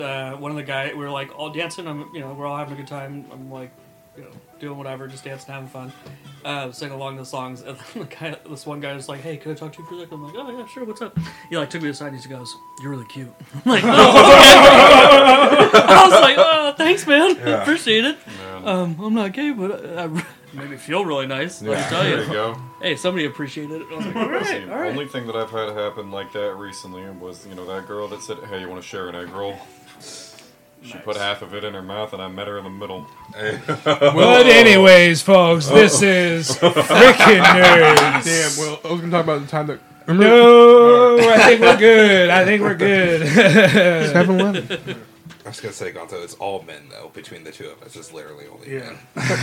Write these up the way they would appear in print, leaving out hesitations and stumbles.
one of the guys, we were like all dancing. We're all having a good time. I'm like, doing whatever, just dancing, having fun, singing along the songs. And then this one guy was like, "Hey, can I talk to you for a second?" I'm like, "Oh yeah, sure. What's up?" He took me aside and he goes, "You're really cute." I'm like, "Oh, okay." I was like, "Oh, thanks, man. Yeah. Appreciate it." I'm not gay, but made me feel really nice. Let me tell you. There you go. Hey, somebody appreciated it. I was like, all right. The only thing that I've had happen like that recently was, that girl that said, "Hey, you want to share an egg roll?" She put half of it in her mouth, and I met her in the middle. But anyways, folks, this is Frickin' Nerds. Damn, well, I was going to talk about the time that... No, I think we're good. 7-Eleven. I was going to say, Gonzo, it's all men, though, between the two of us. It's literally only men.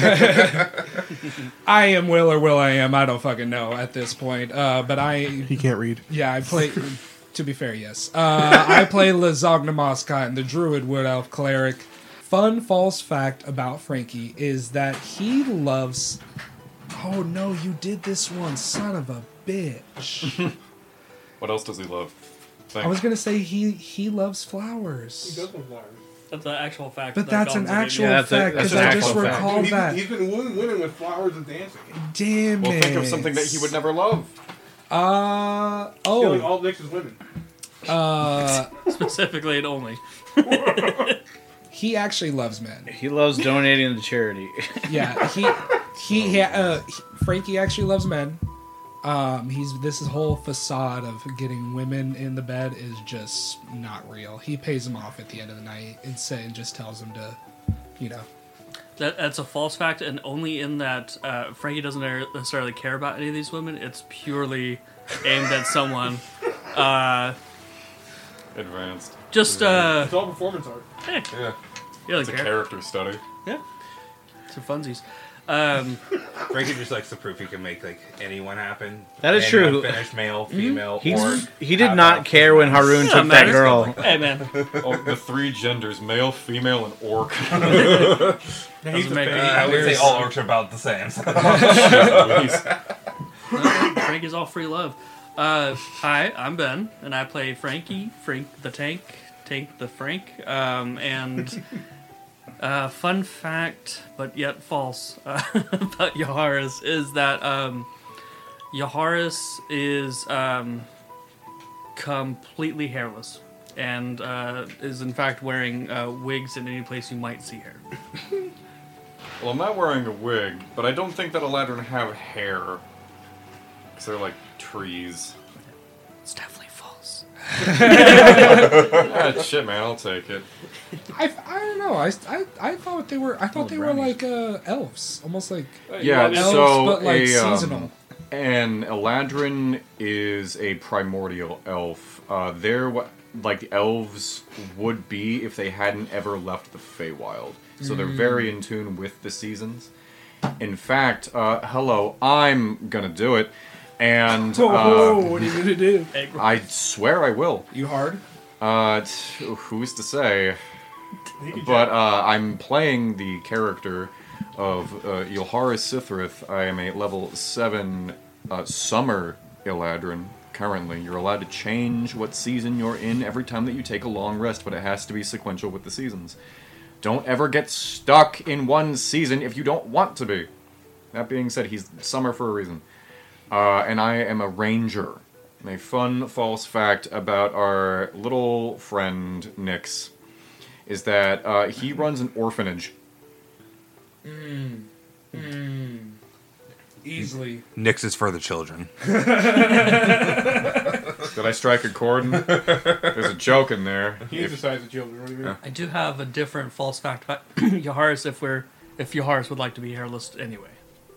I am Will or Will I am. I don't fucking know at this point. But He can't read. Yeah, I play... To be fair, yes. I play Lazogna Moscot, the Druid Wood Elf Cleric. Fun false fact about Frankie is that he loves... Oh no, you did this one, son of a bitch. What else does he love? I was going to say he loves flowers. He does love flowers. That's an actual fact. But that's an actual fact, because an I actual just fact. recalled that. He's been wooing women with flowers and dancing. Damn Well, it. think of something that he would never love. Killing all Nick's women. Specifically and only. He actually loves men. He loves donating to charity. Yeah, Frankie actually loves men. This whole facade of getting women in the bed is just not real. He pays them off at the end of the night and just tells them to, That's a false fact, and only in that Frankie doesn't necessarily care about any of these women. It's purely aimed at someone. Advanced. Just It's all performance art. hey, Yeah. you don't It's a care. character study. Yeah, it's for funsies. Frankie just likes the proof he can make anyone happen. That is true. Finish male, female, He did not care when Haroon took that girl. Hey man, Oh, the three genders, male, female, and orc. doesn't make I would say all orcs are about the same. Frankie's all free love. Hi, I'm Ben, and I play Frank the Tank the Frank. And fun fact, but yet false, about Yaharis is that Yaharis is completely hairless and is in fact wearing wigs in any place you might see hair. Well, I'm not wearing a wig, but I don't think that Eladrin have hair. Because they're like trees. It's definitely false. Ah, shit, man, I'll take it. I don't know. I thought they were. I thought they were like elves, almost like Yeah, elves, so but like seasonal. And Eladrin is a primordial elf. They're what like elves would be if they hadn't ever left the Feywild. So they're very in tune with the seasons. In fact, hello, I'm gonna do it. And what are you gonna do? I swear I will. You hard? Who's to say? But I'm playing the character of Ylharis Sithrith. I am a level 7 Summer Eladrin currently. You're allowed to change what season you're in every time that you take a long rest, but it has to be sequential with the seasons. Don't ever get stuck in one season if you don't want to be. That being said, he's Summer for a reason. And I am a ranger. And a fun false fact about our little friend Nyx is that he runs an orphanage. Easily. Nyx is for the children. Did I strike a chord? There's a joke in there. He exercises children. What do you mean? I do have a different false fact about Yaharis if Yaharis would like to be hairless anyway.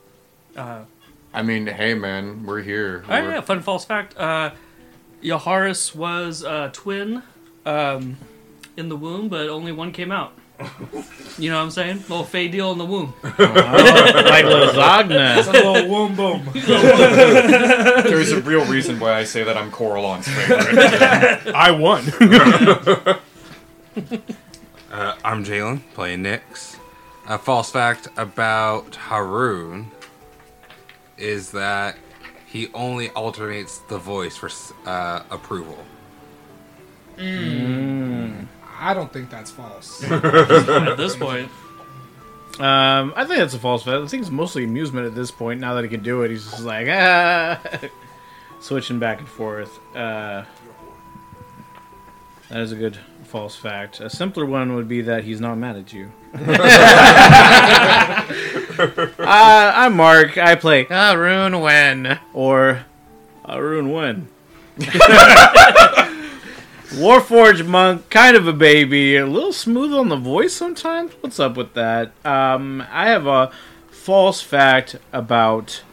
I mean, hey man, we're here. Oh, yeah, fun false fact. Yaharis was a twin in the womb, but only one came out. You know what I'm saying? Little fey deal in the womb. Like lasagna. It's a little womb boom. There's a real reason why I say that I'm Coralon's favorite. I won. I'm Jalen, playing Nyx. A false fact about Haroon is that he only alternates the voice for approval. I don't think that's false. At this point, I think that's a false bet. I think it's mostly amusement at this point. Now that he can do it, he's just like, switching back and forth. That is a good false fact. A simpler one would be that he's not mad at you. I'm Mark. I play Arun Wen. Or Arun Wen. Warforged monk, kind of a baby, a little smooth on the voice sometimes. What's up with that? I have a false fact about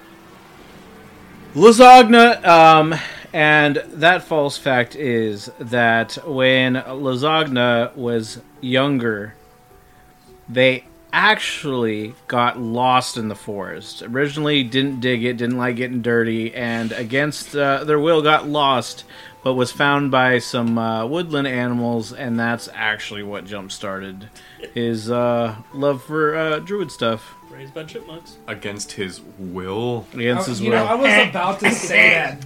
Lasagna, and that false fact is that when Lasagna was younger, they actually got lost in the forest. Originally didn't dig it, didn't like getting dirty, and against their will got lost, but was found by some woodland animals, and that's actually what jump-started his love for druid stuff. raised by chipmunks. Against his will. Against his You will. know, I was about to say that.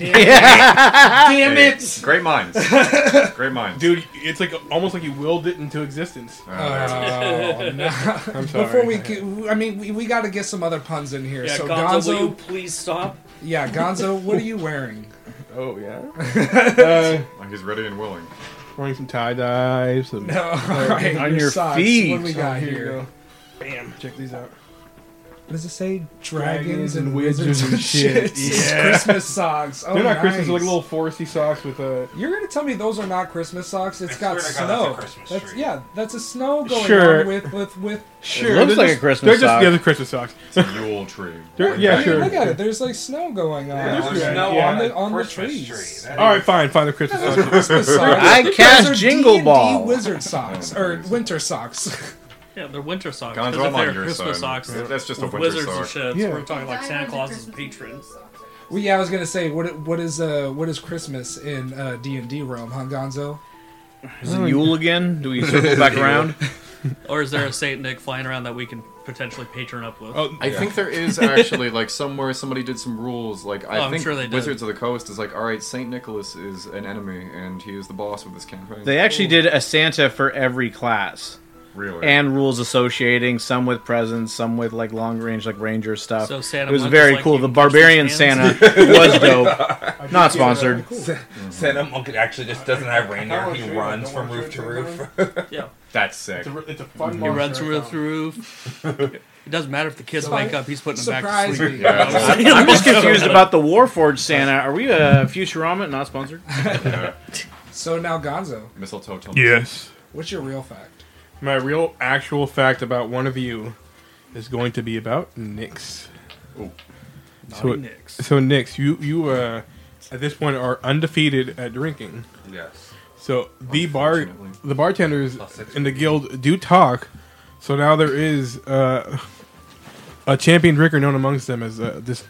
Damn it! Great minds. Great minds. Dude, it's like almost like you willed it into existence. Oh, no. I'm sorry. Before we got to get some other puns in here. Yeah, So Gonzo, will you Gonzo, please stop? yeah, Gonzo, what are you wearing? Oh yeah. He's ready and willing. Wearing some tie dyes. Some... No, all right, On your socks. feet. What do we got Here you here? go. Bam. Check these out. What does it say? Dragons Dragons and and wizards wizards and and shit. shit. Yeah. Christmas socks. Oh, They're not nice. Christmas. They're like little foresty socks with a. You're gonna tell me those are not Christmas socks? It's got swear to God, snow. that's a Christmas tree. That's a snow going Sure. on with. Sure. looks they're like a just- Christmas They're just sock. yeah, the Christmas socks. It's a Yule tree. Yeah, I mean, sure. look at it. There's like snow going on. Yeah, there's there's snow no on the Christmas trees. tree. That All right, is- fine. The Christmas Those are socks. Christmas socks. I Those cast are Jingle D&D Ball. wizard socks or winter socks. Yeah, they're winter socks. Gonzo, Because if I'm on they're your Christmas side. socks, That's just a with winter wizards and sock. shit. Yeah. So we're talking like Santa Claus's patron. Well, yeah, I was gonna say what is Christmas in D&D realm, huh, Gonzo? Is it Yule again? Do we circle back around? Or is there a Saint Nick flying around that we can potentially patron up with? Oh, I think there is actually like somewhere somebody did some rules. Like I Oh, I'm think sure they did. Wizards of the Coast is like, all right, Saint Nicholas is an enemy and he is the boss of this campaign. They actually did a Santa for every class. really And rules associating, some with presents, some with like long range, like ranger stuff. So Santa it was Monk very is like cool. you The can barbarian touch his hands? Santa was dope. Not sponsored. Santa Monk actually just doesn't have reindeer. He runs from roof to roof. Yeah. That's sick. It's a fun He monster runs I through the found. roof. It doesn't matter if the kids Surprise- wake up, he's putting them back to Surprise sleep. me. Yeah, I'm just confused about the Warforged Santa. Are we a Futurama? Not sponsored. yeah. So now Gonzo, Mistletoe. Yes. what's your real fact? My real actual fact about one of you is going to be about Nyx. Naughty Nicks. So Nyx, you at this point are undefeated at drinking. Yes. So the Unfortunately. bartenders +6. in the guild do talk. So now there is a champion drinker known amongst them as this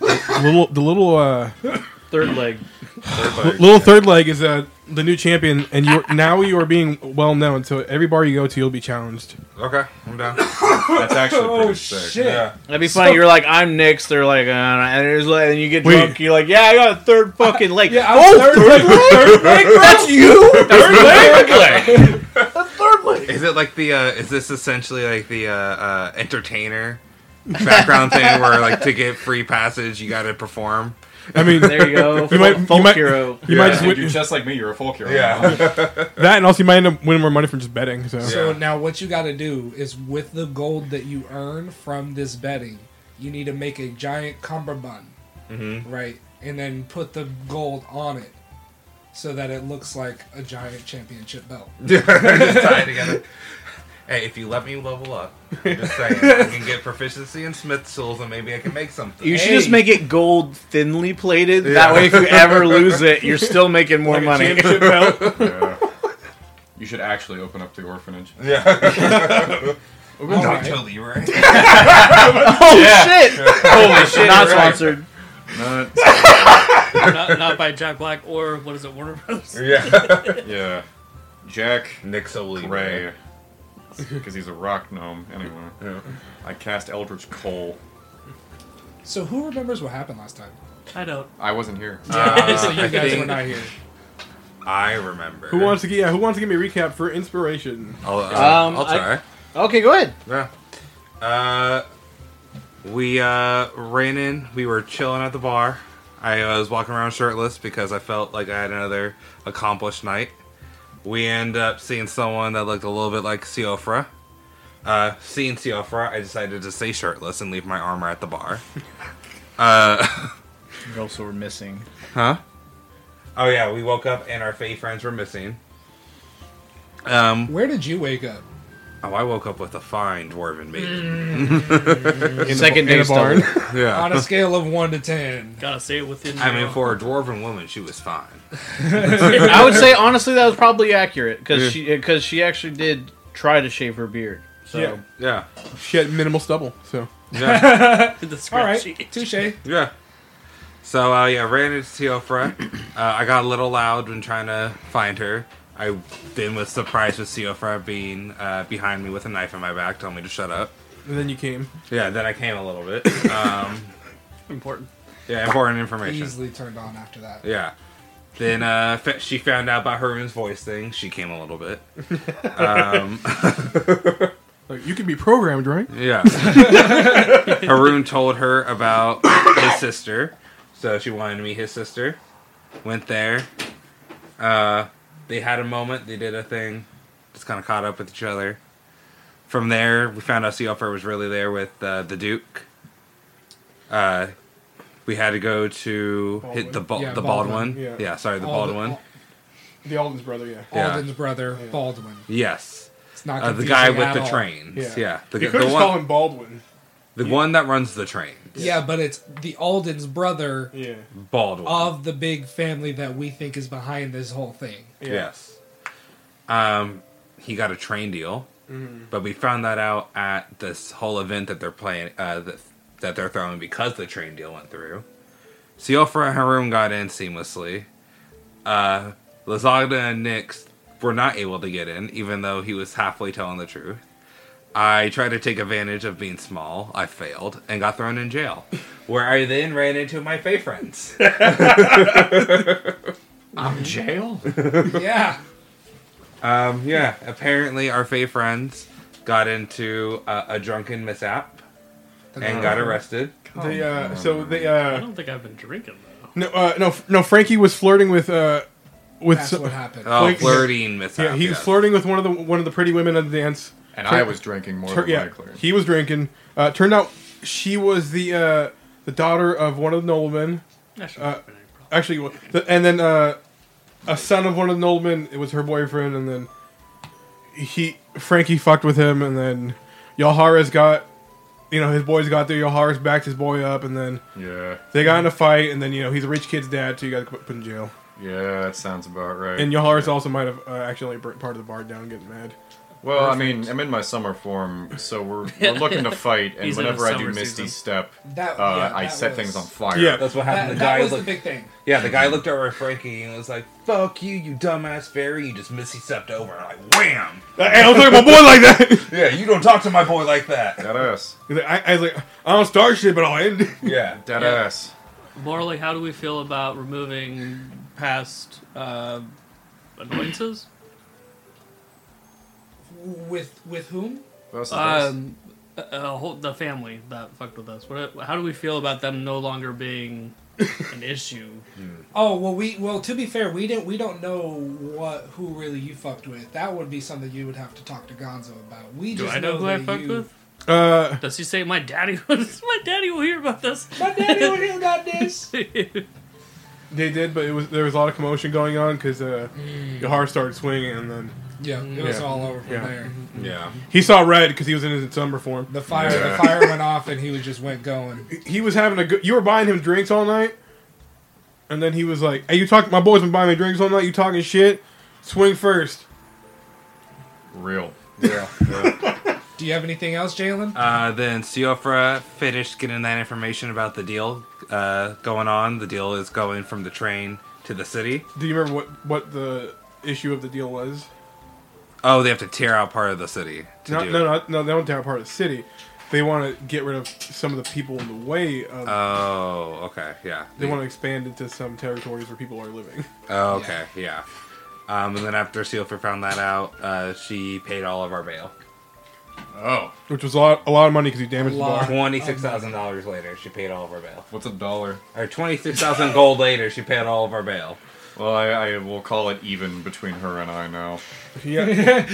little Third leg. little third leg is the new champion, and you are being well known. So every bar you go to, you'll be challenged. Okay, I'm down. That's actually pretty Oh sick. shit! Yeah. That'd be funny. You're like, I'm Nyx. They're like, and there's like, and you get Wait. drunk. You're like, yeah, I got a third fucking leg. Yeah, I'm third leg. That's you. Third leg. Is it like the? Is this essentially like the entertainer background thing where like to get free passage you got to perform? I mean, There you go. might- Folk you might- hero. you might Yeah, just dude, you're win just like me. You're a folk hero. that, and also you might end up winning more money from just betting. So So Yeah. now what you got to do is with the gold that you earn from this betting, you need to make a giant cummerbund, right? And then put the gold on it so that it looks like a giant championship belt. Just tie it together. Hey, if you let me level up, I'm just saying, I can get proficiency in smith tools and maybe I can make something. You should Hey. just make it gold, thinly plated. That way, if you ever lose it, you're still making more money. championship belt. Yeah. You should actually open up the orphanage. Yeah. All Don't right. tell Leroy. Oh shit! Holy shit! Not right. sponsored. not by Jack Black or, what is it, Warner Brothers? Yeah. Yeah. Jack Nick's O'Leary. Ray. Because he's a rock gnome. Anyway. Yeah. I cast Eldritch Cole. So who remembers what happened last time? I don't. I wasn't here. So you I guys think- were not here. I remember. Who wants to give me a recap for inspiration? I'll try. Okay, go ahead. Yeah. We ran in. We were chilling at the bar. I was walking around shirtless because I felt like I had another accomplished night. We end up seeing someone that looked a little bit like Siofra. Seeing Siofra, I decided to stay shirtless and leave my armor at the bar. We also were missing. Huh? Oh yeah, we woke up and our Fae friends were missing. Where did you wake up? Oh, I woke up with a fine dwarven maiden. Second in day the barn. Yeah. On a scale of 1 to 10. Gotta say it within. I mean, for a dwarven woman, she was fine. I would say honestly that was probably accurate because she actually did try to shave her beard. So Yeah. Yeah. She had minimal stubble, so Yeah. the All scratch right, sheet. touche. Yeah. So, ran into Siofra. I got a little loud when trying to find her. I then was surprised with Siofra being behind me with a knife in my back, telling me to shut up. and then you came. Yeah, then I came a little bit. Important. Yeah, important information. Easily turned on after that. Yeah. Then she found out about Haroon's voice thing. She came a little bit. Like, you can be programmed, right? Yeah. Haroon told her about his sister. So she wanted to meet his sister. Went there. They had a moment. They did a thing. Just kind of caught up with each other. From there, we found out Siofra was really there with the Duke. We had to go to hit the Yeah, Baldwin. Baldwin. Yeah. Sorry, the Alden- Baldwin. The Alden's brother, yeah. Yeah. Alden's brother, Baldwin. Yes. It's not The confusing guy with at the all. trains. Yeah. Yeah. You The could just call one, him Baldwin. the one that runs the train. Yeah, but it's the Alden's brother Yeah. Baldwin. of the big family that we think is behind this whole thing. Yeah. Yes. He got a train deal, but we found that out at this whole event that they're playing, that they're throwing because the train deal went through. Siofra and Haroon got in seamlessly. Lasagna and Nyx were not able to get in, even though he was halfway telling the truth. I tried to take advantage of being small. I failed and got thrown in jail, where I then ran into my Fae friends. I'm jail? Yeah. Yeah, apparently our Fae friends got into a drunken mishap and got arrested. They I don't think I've been drinking though. no, Frankie was flirting with That's what happened. Oh, Like- flirting mishap. yeah, he was yes. flirting with one of the pretty women at the dance. And I was drinking more than Yeah, likely. he was drinking. Turned out she was the daughter of one of the noblemen. That shouldn't have been any problem. Actually, and then a son of one of the noblemen. It was her boyfriend, and then Frankie fucked with him, and then Yalhara's got, his boys got there. Yalhara's backed his boy up, and then Yeah. they got in a fight, and then he's a rich kid's dad, so you got to put in jail. Yeah, that sounds about right. And Yalhara's also might have accidentally burnt part of the bar down, getting mad. Well, I mean, I'm in my summer form, so we're looking to fight, and He's in whenever his I do summer Misty season. Step, That, I that set was- things on fire. Yeah. That's what happened. That, The that guy was looked. the big thing. Yeah, the guy looked over at Frankie and was like, "Fuck you, you dumbass fairy! You just Missy stepped over." And I'm like, wham! Hey, I don't talk to my boy like that. Yeah, you don't talk to my boy like that. Dead ass. I was like, I don't start shit, but I'll end. Yeah. Dead Yeah. ass. Morally, how do we feel about removing past annoyances? With whom? What else is this? The family that fucked with us. How do we feel about them no longer being an issue? Oh well, to be fair, we don't know who really you fucked with. That would be something you would have to talk to Gonzo about. We Do just I know who I that fucked you- with? Does he say my daddy? My daddy will hear about this. My daddy would have got this. They did, but there was a lot of commotion going on because Yahar started swinging, and then Yeah, it was Yeah. all over from Yeah. there. Yeah. he saw red because he was in his summer form. The fire went off, and he just went going. He was having a good. You were buying him drinks all night, and then he was like, "Hey, you talking? My boys been buying me drinks all night. You talking shit? Swing first." Real. Yeah. Do you have anything else, Jalen? Then Siofra finished getting that information about the deal going on. The deal is going from the train to the city. Do you remember what the issue of the deal was? Oh, they have to tear out part of the city to do it. No. They don't tear apart the city. They want to get rid of some of the people in the way of. Oh, okay, yeah. they want to expand into some territories where people are living. Oh, okay, yeah. And then after Sealfer found that out, she paid all of our bail. Oh, Which was a lot of money because he damaged the bar. $26,000 later, she paid all of our bail. what's $1? Or 26,000 gold later, she paid all of our bail. Well, I will call it even between her and I now. Yeah.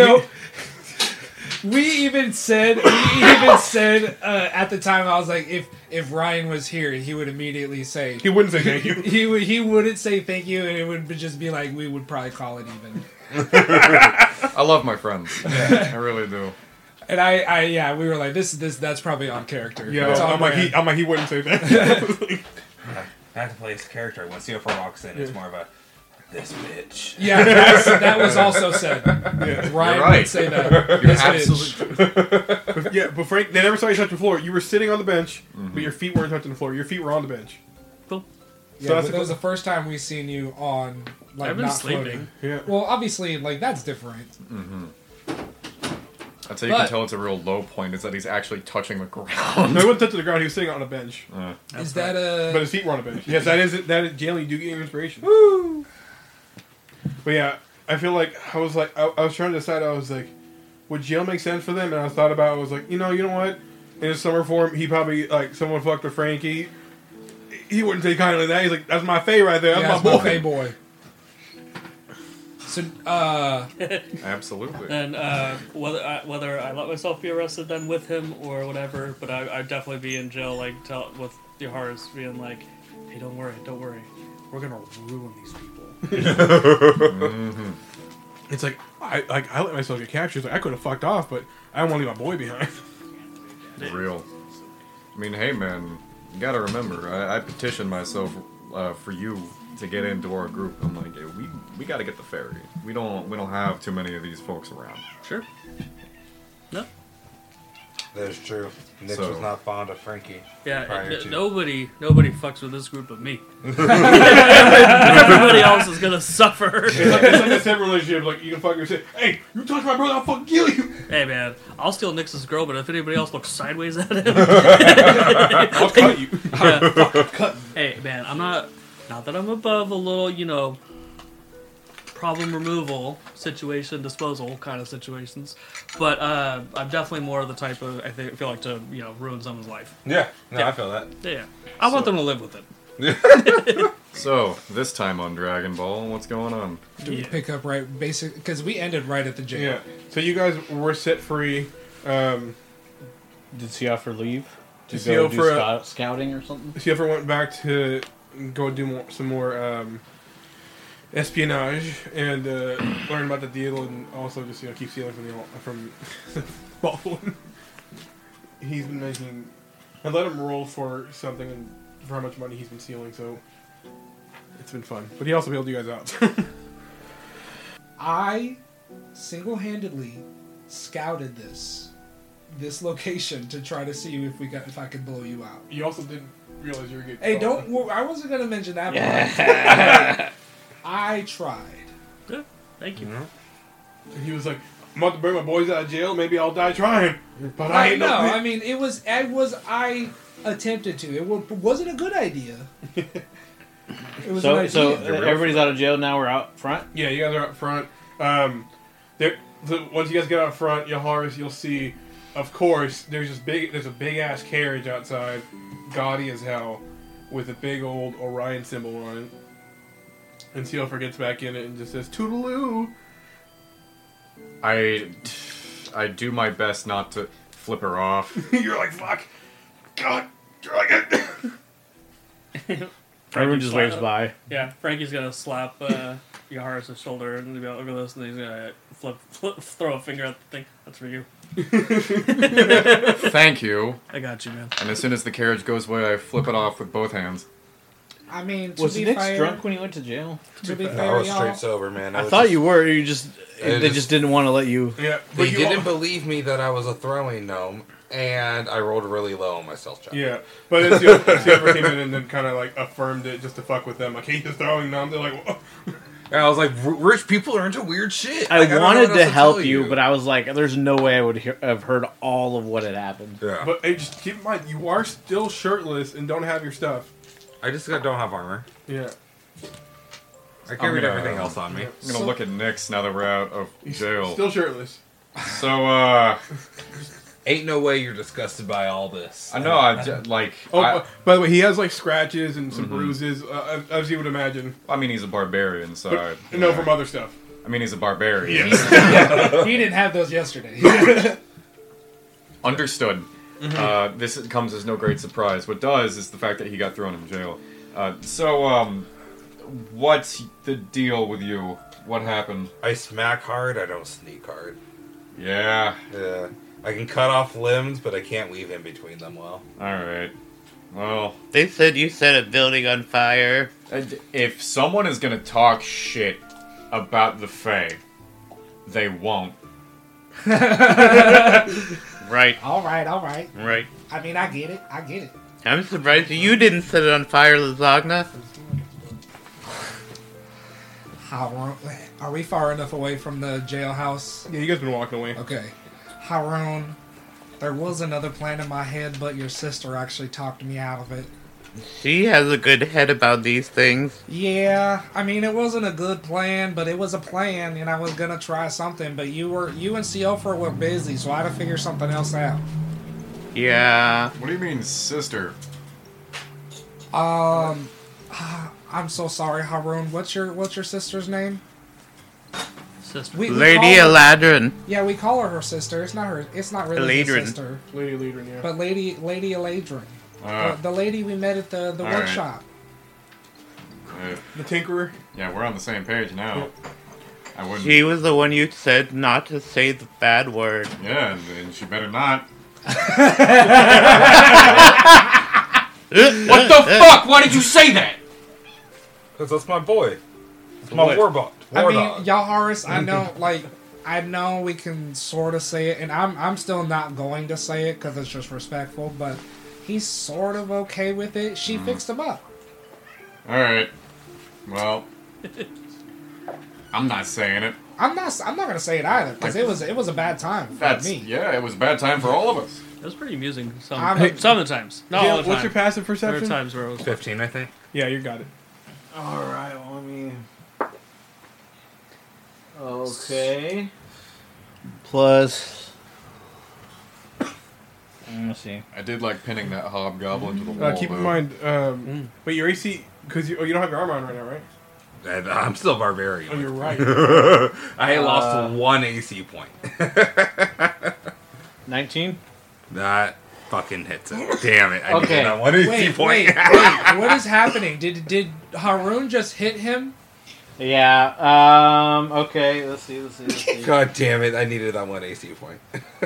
We even said at the time, I was like, if Ryan was here, he would immediately say He wouldn't say thank you. he wouldn't say thank you, and it would just be like we would probably call it even. I love my friends. I really do. And we were like, that's probably on character. Yeah, It's on I'm like brand. he wouldn't say that. I have to play his character. When Sealfer walks in, it's more of a, this bitch. Yeah, that was also said. Yeah. Ryan You're right. would say that. You're This absolutely. Yeah, but Frank, they never saw you touch the floor. You were sitting on the bench, but your feet weren't touching the floor. Your feet were on the bench. Cool. Yeah, that's but that was the first time we seen you on like I've been not sleeping. floating. Yeah. Well, obviously, like that's different. That's how you can But- tell it's a real low point, is that he's actually touching the ground. No, he wasn't touching the ground. He was sitting on a bench, Is that but a? his feet were on a bench. Yes, that is Jalen. You do get inspiration. Woo! But yeah, I feel like I was trying to decide. I was like, would jail make sense for them? And I thought about it. I was like, you know what? In his summer form, he probably like someone fucked with Frankie. He wouldn't take kindly to that. He's like, that's my fae right there. That's Yeah, my it's boy. my boy. So, Absolutely. And whether I let myself be arrested then with him or whatever, but I'd definitely be in jail, like with Yoharis being like, "Hey, don't worry, we're gonna ruin these people." It's like I let myself get captured. It's like I could have fucked off, but I don't want to leave my boy behind. Real. I mean, hey man, you gotta remember, I petitioned myself for you to get into our group. I'm like, hey, we gotta get the ferry. We don't have too many of these folks around. Sure. No. That is true. Nick So- was not fond of Frankie. Yeah. prior to. Nobody fucks with this group but me. Everybody else is gonna suffer. It's like a separate relationship. Like you can fucking say, "Hey, you touch my brother, I'll fucking kill you." Hey man, I'll steal Nix's girl, but if anybody else looks sideways at him, I'll cut you. yeah. Hey man, I'm not that I'm above a little, problem removal situation, disposal kind of situations, but I'm definitely more of the type of I feel like to ruin someone's life. Yeah, Yeah. I feel that. Yeah, I want them to live with it. So, this time on Dragon Ball, what's going on? do we pick up right basic? Because we ended right at the jail. Yeah. So you guys were set free. Did Seoffer leave to Did go do Seoffer, scouting or something? If you ever went back to go do some more espionage and learn about the deal, and also just keep stealing from Baldwin. He's been making. I let him roll for something and for how much money he's been stealing, so it's been fun. But he also bailed you guys out. I single-handedly scouted this location to try to see if I could blow you out. You also didn't realize you were getting. Hey, caught. I wasn't gonna mention that. Part. I tried. Yeah, thank you. And he was like, "I'm about to bring my boys out of jail. Maybe I'll die trying." But I ain't no. no. I mean, I attempted to. It wasn't a good idea. It was an idea. So You're real everybody's out of jail now. We're out front. Yeah, you guys are up front. Once you guys get out front, you'll see, of course, there's a big ass carriage outside, gaudy as hell, with a big old Orion symbol on it. And Sealfer gets back in it and just says, "Toodaloo." I do my best not to flip her off. You're like, "Fuck, God, dragon." Everyone just waves by. Yeah, Frankie's gonna slap Yoharis' shoulder and be like, "Look at this," and he's gonna throw a finger at the thing. That's for you. Thank you. I got you, man. And as soon as the carriage goes away, I flip it off with both hands. I mean, to Was be Nick fair, drunk when he went to jail? To be I fair, was y'all, straight sober, man. I thought you were. You just It they is- just didn't want to let you. Yeah, They but you didn't all- believe me that I was a throwing gnome, and I rolled really low on my stealth check. Yeah, but then Sealfer came in and then kind of like affirmed it just to fuck with them. Like, he's just throwing them. They're like, "Whoa." And I was like, rich people are into weird shit. I Like, don't know wanted what to else help tell you, but I was like, "There's no way I would have heard all of what had happened." Yeah. But hey, just keep in mind, you are still shirtless and don't have your stuff. I just don't have armor. Yeah. I carried gonna- everything else on me. I'm gonna look at Nyx now that we're out of jail. Still shirtless. So, Ain't no way you're disgusted by all this. I know, like, Oh, by the way, he has like scratches and some bruises, as you would imagine. I mean, he's a barbarian, so. But, no, from other stuff. I mean, he's a barbarian. He didn't have those yesterday. Understood. This comes as no great surprise. What does is the fact that he got thrown in jail. What's the deal with you? What happened? I smack hard, I don't sneak hard. Yeah. Yeah. I can cut off limbs, but I can't weave in between them well. Alright. Well, They said you set a building on fire. if someone is gonna talk shit about the Fae, they won't. Right, all right. right. I mean, I get it. I'm surprised you didn't set it on fire, Lasagna. Are we far enough away from the jailhouse? Yeah, you guys been walking away. Okay. Haroon, there was another plan in my head, but your sister actually talked me out of it. She has a good head about these things. Yeah, I mean, it wasn't a good plan, but it was a plan, and I was gonna try something, but you and Seofer were busy, so I had to figure something else out. Yeah. What do you mean, sister? I'm so sorry, Haroon. What's your sister's name? Sister. We Lady call her- Eladrin. Yeah, we call her sister. It's not really her Eladrin. sister, Lady Leadrin, yeah. but Lady Eladrin. The lady we met at the All workshop. The Tinkerer. Yeah, we're on the same page now. I wouldn't. She was the one you said not to say the bad word. Yeah, and she better not. What The fuck? Why did you say that? Because that's my boy. It's my warbot. I mean, Yaharis, I know we can sort of say it, and I'm still not going to say it because it's just respectful, but he's sort of okay with it. She fixed him up. Alright. Well, I'm not saying it. I'm not gonna say it either because it was a bad time for me. Yeah, it was a bad time for all of us. It was pretty amusing some I'm- some of the times. Not all the time. What's your passive There were perception? times where it was 15, I think. Yeah, you got it. Alright, well, let me. Okay. Plus. Let me see. I did like pinning that hobgoblin to the wall. Keep in though. mind, wait, your AC, because you don't have your armor on right now, right? And I'm still barbarian. Oh, you're right. I lost 1 AC point. 19? That fucking hits it. Damn it. I Okay. needed that 1 AC Wait, point. what is happening? Did Haroon just hit him? Yeah, okay, let's see. God damn it. I needed that 1 AC point.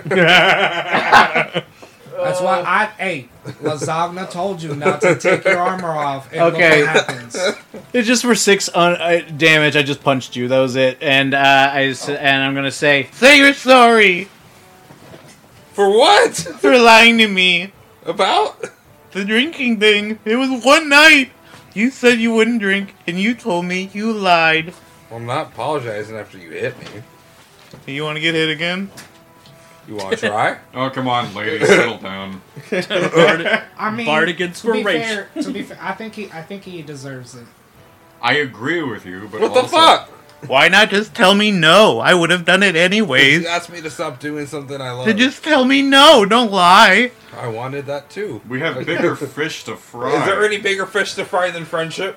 That's why Lasagna told you not to take your armor off. And Okay. look what happens. It's just for 6 damage, I just punched you, that was it. And, and I'm gonna say, Say you're sorry For what? for lying to me. About? The drinking thing. It was one night. You said you wouldn't drink, and you told me you lied. Well, I'm not apologizing after you hit me. You want to get hit again? You want to try? Oh, come on, lady, settle down. I mean, Barred against to be inspiration. fair, I think he deserves it. I agree with you, but What the also, fuck? Why not just tell me no? I would have done it anyways. You asked me to stop doing something I love. Then just tell me no. Don't lie. I wanted that too. We have bigger fish to fry. Is there any bigger fish to fry than friendship?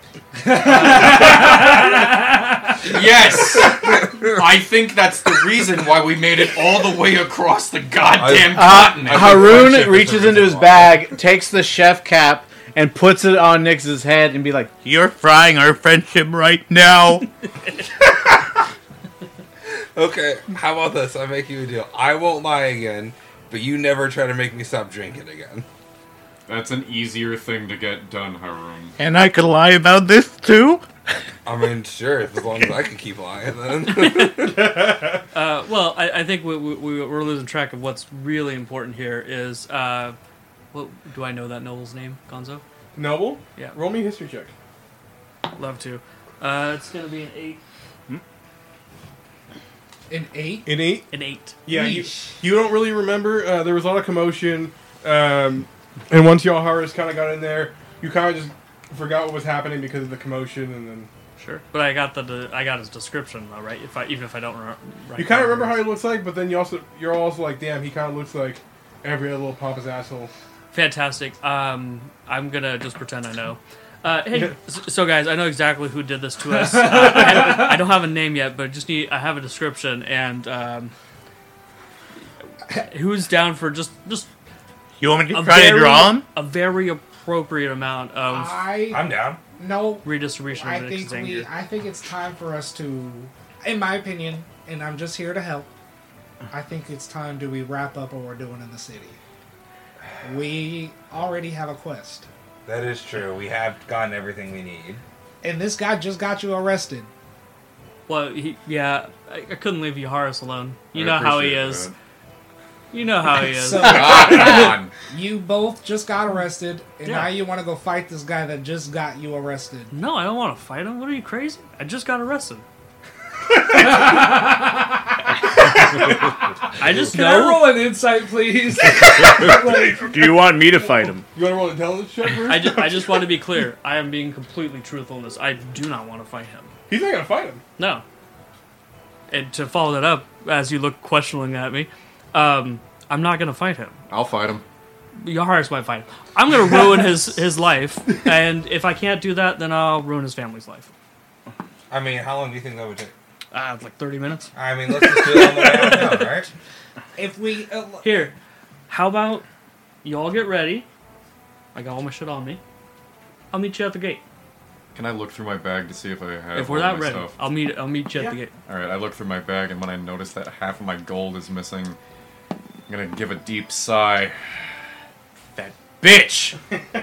Yes! I think that's the reason why we made it all the way across the goddamn continent. Haroon friendship reaches is into his wrong. bag, takes the chef cap, and puts it on Nyx's head and be like, You're frying our friendship right now. Okay, how about this? I make you a deal. I won't lie again, but you never try to make me stop drinking again. That's an easier thing to get done, Haroon. And I could lie about this too? I mean, sure, as long as I can keep lying, then. Well, I think we're losing track of what's really important here is, what, do I know that noble's name, Gonzo? Noble? Yeah. Roll me a history check. Love to. It's going to be an 8. An 8? An 8? An 8. Yeah, you don't really remember. There was a lot of commotion. And once Yalharis kind of got in there, you kind of just forgot what was happening because of the commotion, and then Sure, but I got his description though, right? Even if I don't You kind of remember how he looks like, but then you're also like, damn, he kind of looks like every other little pompous asshole. Fantastic. I'm gonna just pretend I know. Hey, so guys, I know exactly who did this to us. I don't have a name yet, but I have a description, and who's down for just You want me to try to draw him? a very appropriate amount of I'm down. No, redistribution of Nick's anger. I think it's time for us to, in my opinion, and I'm just here to help. I think it's time we wrap up what we're doing in the city. We already have a quest, That is true. We have gotten everything we need. and this guy just got you arrested. Well, I couldn't leave Yoharis alone. You I know how he appreciate is. that. You know how he is. So Come on. you both just got arrested, and Yeah. now you want to go fight this guy that just got you arrested. No, I don't want to fight him. What are you, crazy? I just got arrested. I just Can I know. roll an insight, please? Do you want me to fight him? You want to roll intelligence check, Bruce? I just want to be clear. I am being completely truthful in this. I do not want to fight him. He's not gonna fight him. No. And to follow that up, as you look questioning at me, I'm not going to fight him. I'll fight him. Yoharis might fight him. I'm going to ruin his life, and if I can't do that, then I'll ruin his family's life. I mean, how long do you think that would take? Like 30 minutes. I mean, let's just do it on the way out now, right? If we Here, how about y'all get ready? I got all my shit on me. I'll meet you at the gate. Can I look through my bag to see if I have If we're all that my ready, stuff? I'll meet you at the gate. Alright, I look through my bag, and when I notice that half of my gold is missing, I'm gonna give a deep sigh. That bitch!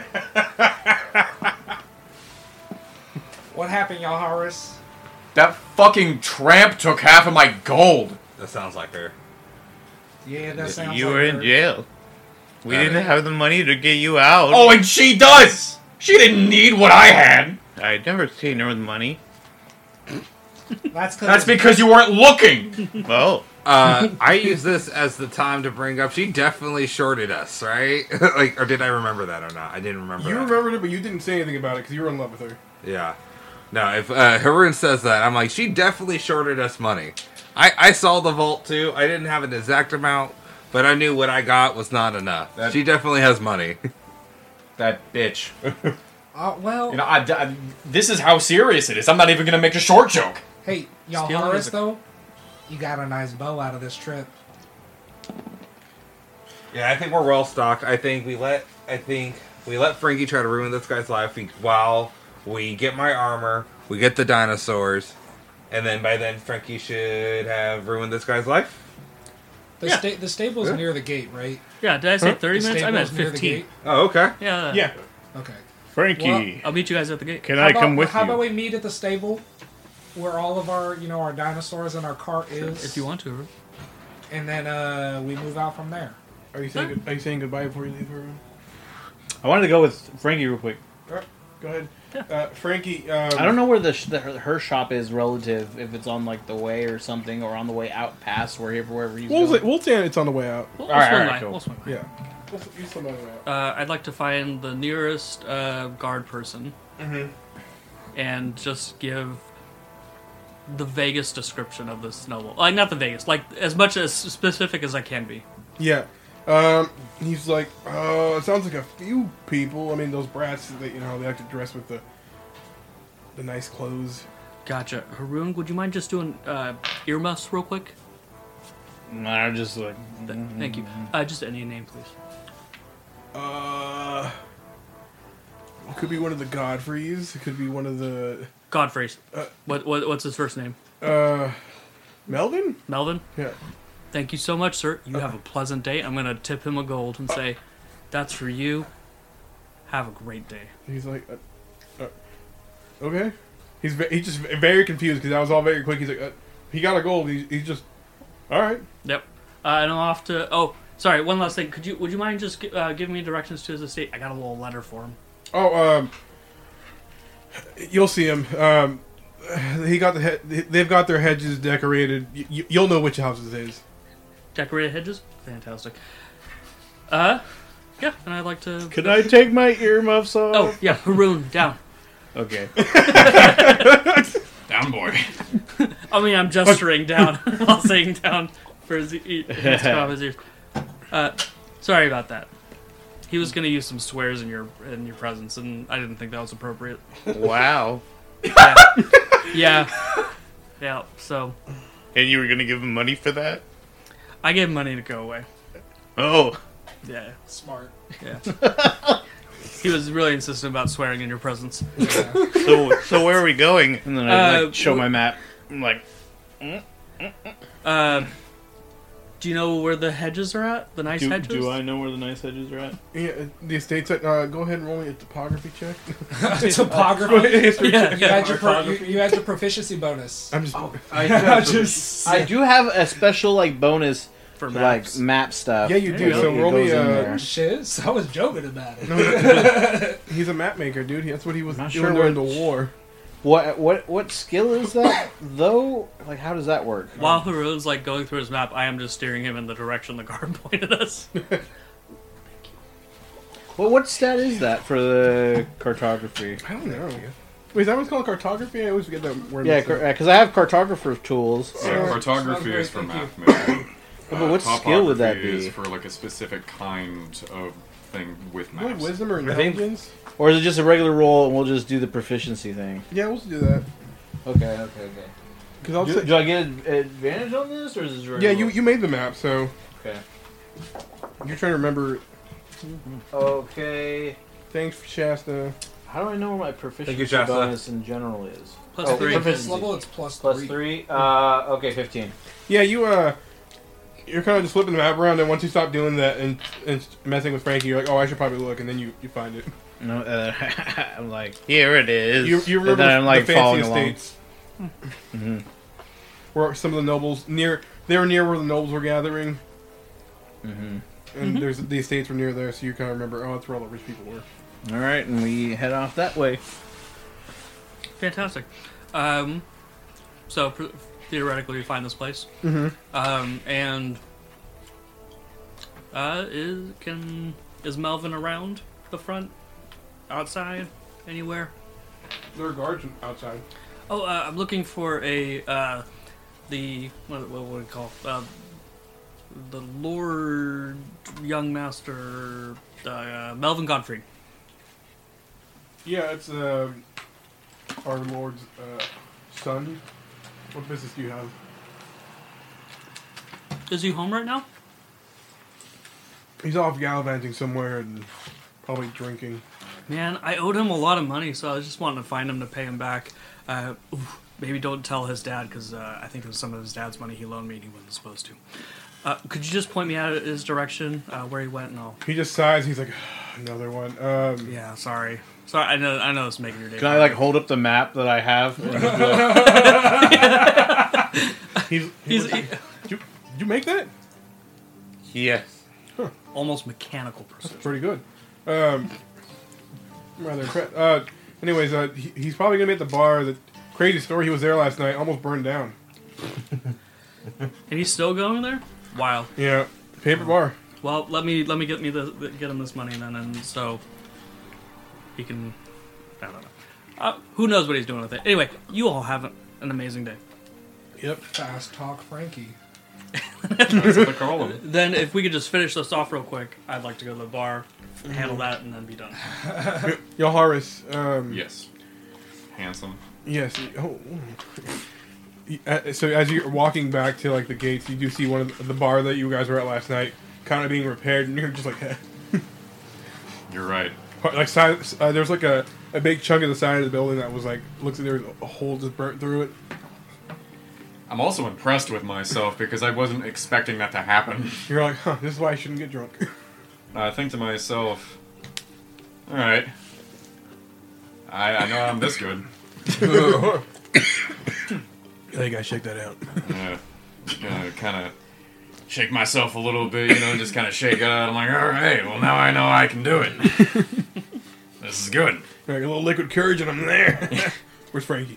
what happened, y'all, Horace? That fucking tramp took half of my gold! That sounds like her. Yeah, that sounds. You like were in her. jail. We Got didn't it. have the money to get you out. Oh, and she does! She didn't need what I had! I'd never seen her with money. That's That's because you weren't looking! Well, I use this as the time to bring up. She definitely shorted us, right? Like, or did I remember that or not? I didn't remember. You that. remembered it, but you didn't say anything about it because you were in love with her. Yeah. No, if Harun says that, I'm like, she definitely shorted us money. I saw the vault too. I didn't have an exact amount, but I knew what I got was not enough. That- She definitely has money. That bitch. Well, You know, this is how serious it is. I'm not even gonna make a short joke. hey, y'all, Stealing Horace, is a- though, you got a nice bow out of this trip. Yeah, I think we're well stocked. I think we let Frankie try to ruin this guy's life while we get my armor, we get the dinosaurs, and then by then Frankie should have ruined this guy's life. The, Yeah. the stable's near the gate, right? Yeah, did I say 30 The minutes? I meant stable's near the 15. gate? Oh, okay. Yeah. Yeah. Okay. Frankie, I'll meet you guys at the gate. can How I about, come with how you? about we meet at the stable, where all of our, our dinosaurs and our cart is, If you want to. and then we move out from there. Are you saying goodbye before you leave the room? I wanted to go with Frankie real quick. Go ahead. Frankie. I don't know where her shop is relative, if it's on like the way or something, or on the way out past wherever he's going. We'll say it's on the way out. We'll All right, swing all right, by. cool. We'll swing by. Yeah. You still know the way out. I'd like to find the nearest guard person and just give the vaguest description of this noble. Like, not the vaguest, like as much as specific as I can be. Yeah. He's like, it sounds like a few people. I mean, those brats, they like to dress with the nice clothes. Gotcha. Haroon, would you mind just doing earmuffs real quick? I'm just like, Thank you. Just any name, please. It could be one of the Godfreys. It could be one of the Godfrey's. What's his first name? Melvin. Melvin? Yeah. Thank you so much, sir. You have a pleasant day. I'm going to tip him a gold and say, that's for you. Have a great day. He's like, okay. He's just very confused because that was all very quick. He's like, he got a gold. He's just, all right. Yep. And I'm off to... Oh, sorry, one last thing. Would you mind just giving me directions to his estate? I got a little letter for him. Oh, you'll see him. They've got their hedges decorated. You'll know which house it is. Decorated hedges? Fantastic. Yeah, and I'd like to... could I take my earmuffs off? Oh, yeah, Haroon, down. Okay. Down, boy. I mean, I'm gesturing down while saying down for his to cover his ears. Sorry about that. He was going to use some swears in your presence, and I didn't think that was appropriate. Wow. Yeah. So And you were gonna give him money for that? I gave him money to go away. Oh. Yeah. Smart. Yeah. He was really insistent about swearing in your presence. So where are we going? And then I Uh, show my map. I'm like, Do you know where the hedges are at? The nice hedges? do I know where the nice hedges are at? Yeah, the estate's at, go ahead and roll me a topography check. Topography. History Yeah, check. You had you had your proficiency bonus. I'm just. I do have a special like bonus For for maps. like map stuff. Yeah, you There do. you So go. roll It me goes in a. there. Shiz? I was joking about it. He's a map maker, dude. That's what he was Not doing sure during what- the war. What skill is that though? Like, how does that work? While Haroon's like going through his map, I am just steering him in the direction the guard pointed us. Well, what stat is that for the cartography? I don't know. Wait, is that what's called cartography? I always forget that word. Yeah, because I have cartographer tools. Yeah, Uh, cartography is for thank map you. making. But what skill would that topography be? is for like a specific kind of thing with Like maps. wisdom or I think- intelligence? Or is it just a regular roll and we'll just do the proficiency thing? Yeah, we'll do that. Okay. Because I'll Do, say, do I get advantage on this, or is this regular? yeah, you made the map, so Okay. you're trying to remember. Okay. Thanks, Shasta. How do I know where my proficiency you, Shasta. bonus in general is? Plus Oh, 3. For this proficiency. level, it's plus Plus 3. 3. Okay, 15. Yeah, you're kind of just flipping the map around, and once you stop doing that and messing with Frankie, you're like, oh, I should probably look, and then you find it. No, I'm like, Here it is. You remember then I'm, like, the following fancy along. estates. Where some of the nobles they were near where the nobles were gathering, and there's the estates were near there, so you kind of remember. Oh, that's where all the rich people were. all right, and we head off that way. Fantastic. So theoretically, we find this place. And is Melvin around the front, outside, anywhere? There are guards outside. Oh, I'm looking for what would we call the Lord Young Master Melvin Godfrey. Yeah, it's our Lord's son. What business do you have? Is he home right now? He's off gallivanting somewhere and probably drinking. Man, I owed him a lot of money, so I was just wanting to find him to pay him back. Maybe don't tell his dad, because I think it was some of his dad's money he loaned me and he wasn't supposed to. Could you just point me out his direction, where he went, and all? He just sighs. He's like, another one. Yeah, sorry. I know it's making your day. Can I like hold up the map that I have? Did you make that? Yes. almost mechanical That's precision. pretty good. Rather impressed. Anyways, he's probably gonna be at the bar. The crazy story. He was there last night. Almost burned down. And he's still going there? Wild. Yeah, paper bar. Well, let me get him this money then, and so he can. I don't know. Who knows what he's doing with it? Anyway, you all have an amazing day. Yep. Fast talk, Frankie. That's what they call them. Then, if we could just finish this off real quick, I'd like to go to the bar, handle that, and then be done. Yoharis. Yes. Handsome. Yes. Oh. So as you're walking back to like the gates, you do see one of the bar that you guys were at last night, kind of being repaired, and you're just like, You're right. like there's like a big chunk of the side of the building that was like looks like there was a hole just burnt through it. I'm also impressed with myself because I wasn't expecting that to happen. You're like, huh, this is why I shouldn't get drunk. I think to myself, alright. I know I'm this good. I gotta shake that out. Kind of shake myself a little bit, just kind of shake it out. I'm like, alright, well now I know I can do it. This is good. Like a little liquid courage, and I'm there. Where's Frankie?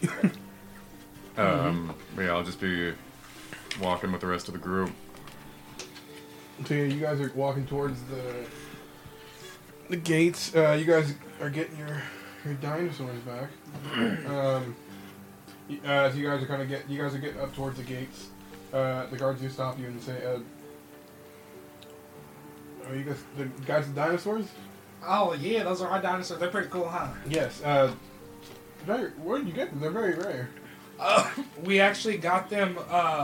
Yeah, I'll just be walking with the rest of the group. So yeah, you guys are walking towards the gates. You guys are getting Your dinosaur's back. As you guys are getting up towards the gates. The guards do stop you and say, "Are you guys the guys with dinosaurs?" Oh yeah, those are our dinosaurs. They're pretty cool, huh? Yes. Where did you get them? They're very rare. We actually got them.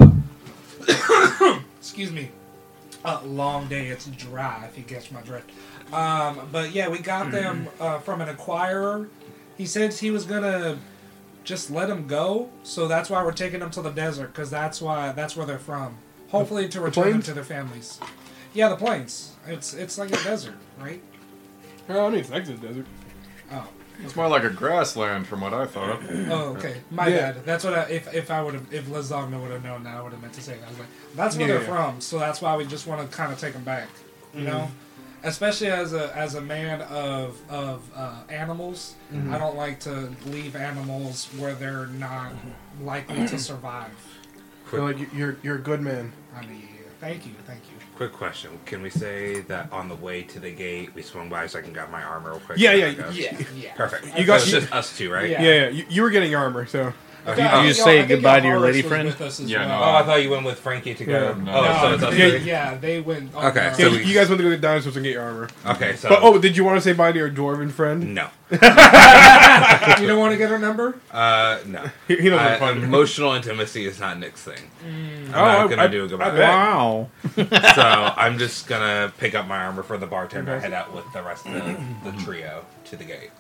Excuse me. Long day. It's dry. If you catch my drift. But yeah, we got them from an acquirer. He said he was gonna just let them go, so that's why we're taking them to the desert, because that's where they're from. Hopefully to return them plains? to their families. Yeah, the plains. It's like a desert, right? I mean, it's next to the desert. Oh. It's more like a grassland from what I thought. Oh, okay. My Yeah. bad. That's what if Lazagna would have known that, I would have meant to say that. I was like, that's where Yeah, they're yeah. from, so that's why we just want to kind of take them back. You know, especially as a man of animals, I don't like to leave animals where they're not likely to survive. Feel like you're a good man. I mean, thank you. Quick question: can we say that on the way to the gate we swung by so I can grab my armor real quick? Yeah, before yeah, I go? Yeah. Perfect. You got- So it's just us two, right? Yeah. Yeah. You were getting armor, so Okay. You just say goodbye to your lady was friend? with us as Yeah, well. no, Oh, I thought you went with Frankie to go. Yeah. No. Oh, so it's us Yeah, three? Yeah, they went. On Okay, our- so yeah, we- you guys went to go get dinosaurs and get your armor. Okay, so But did you want to say bye to your dwarven friend? no, you don't want to get her number? no. He doesn't find Emotional intimacy is not Nick's thing. I'm Oh, not gonna I- do a I goodbye. bet. Wow. So I'm just gonna pick up my armor for the bartender, Okay. head out with the rest of the trio to the gate.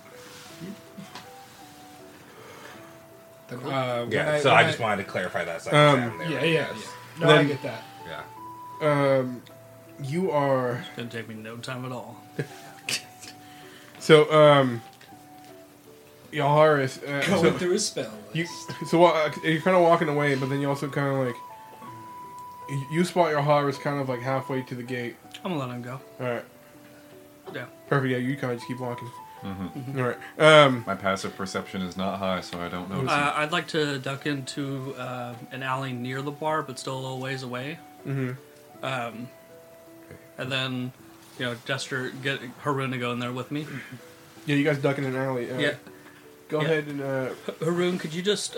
Yeah, so I just wanted to clarify that. So I can say I'm there, Yeah. yes. No, Then- I get that. Yeah. You are It's gonna take me no time at all. so Yalharis. Going through a spell. You you're kind of walking away, but then you also kind of like you spot Yalharis kind of like halfway to the gate. I'm gonna let him go. All right, Yeah. perfect. Yeah, you kind of just keep walking. Mm-hmm. All right. My passive perception is not high, so I don't notice. I'd like to duck into an alley near the bar, but still a little ways away. Mm-hmm. And then, gesture, get Haroon to go in there with me. Yeah, you guys duck in an alley. Yeah. Go Yeah. ahead and Haroon, could you just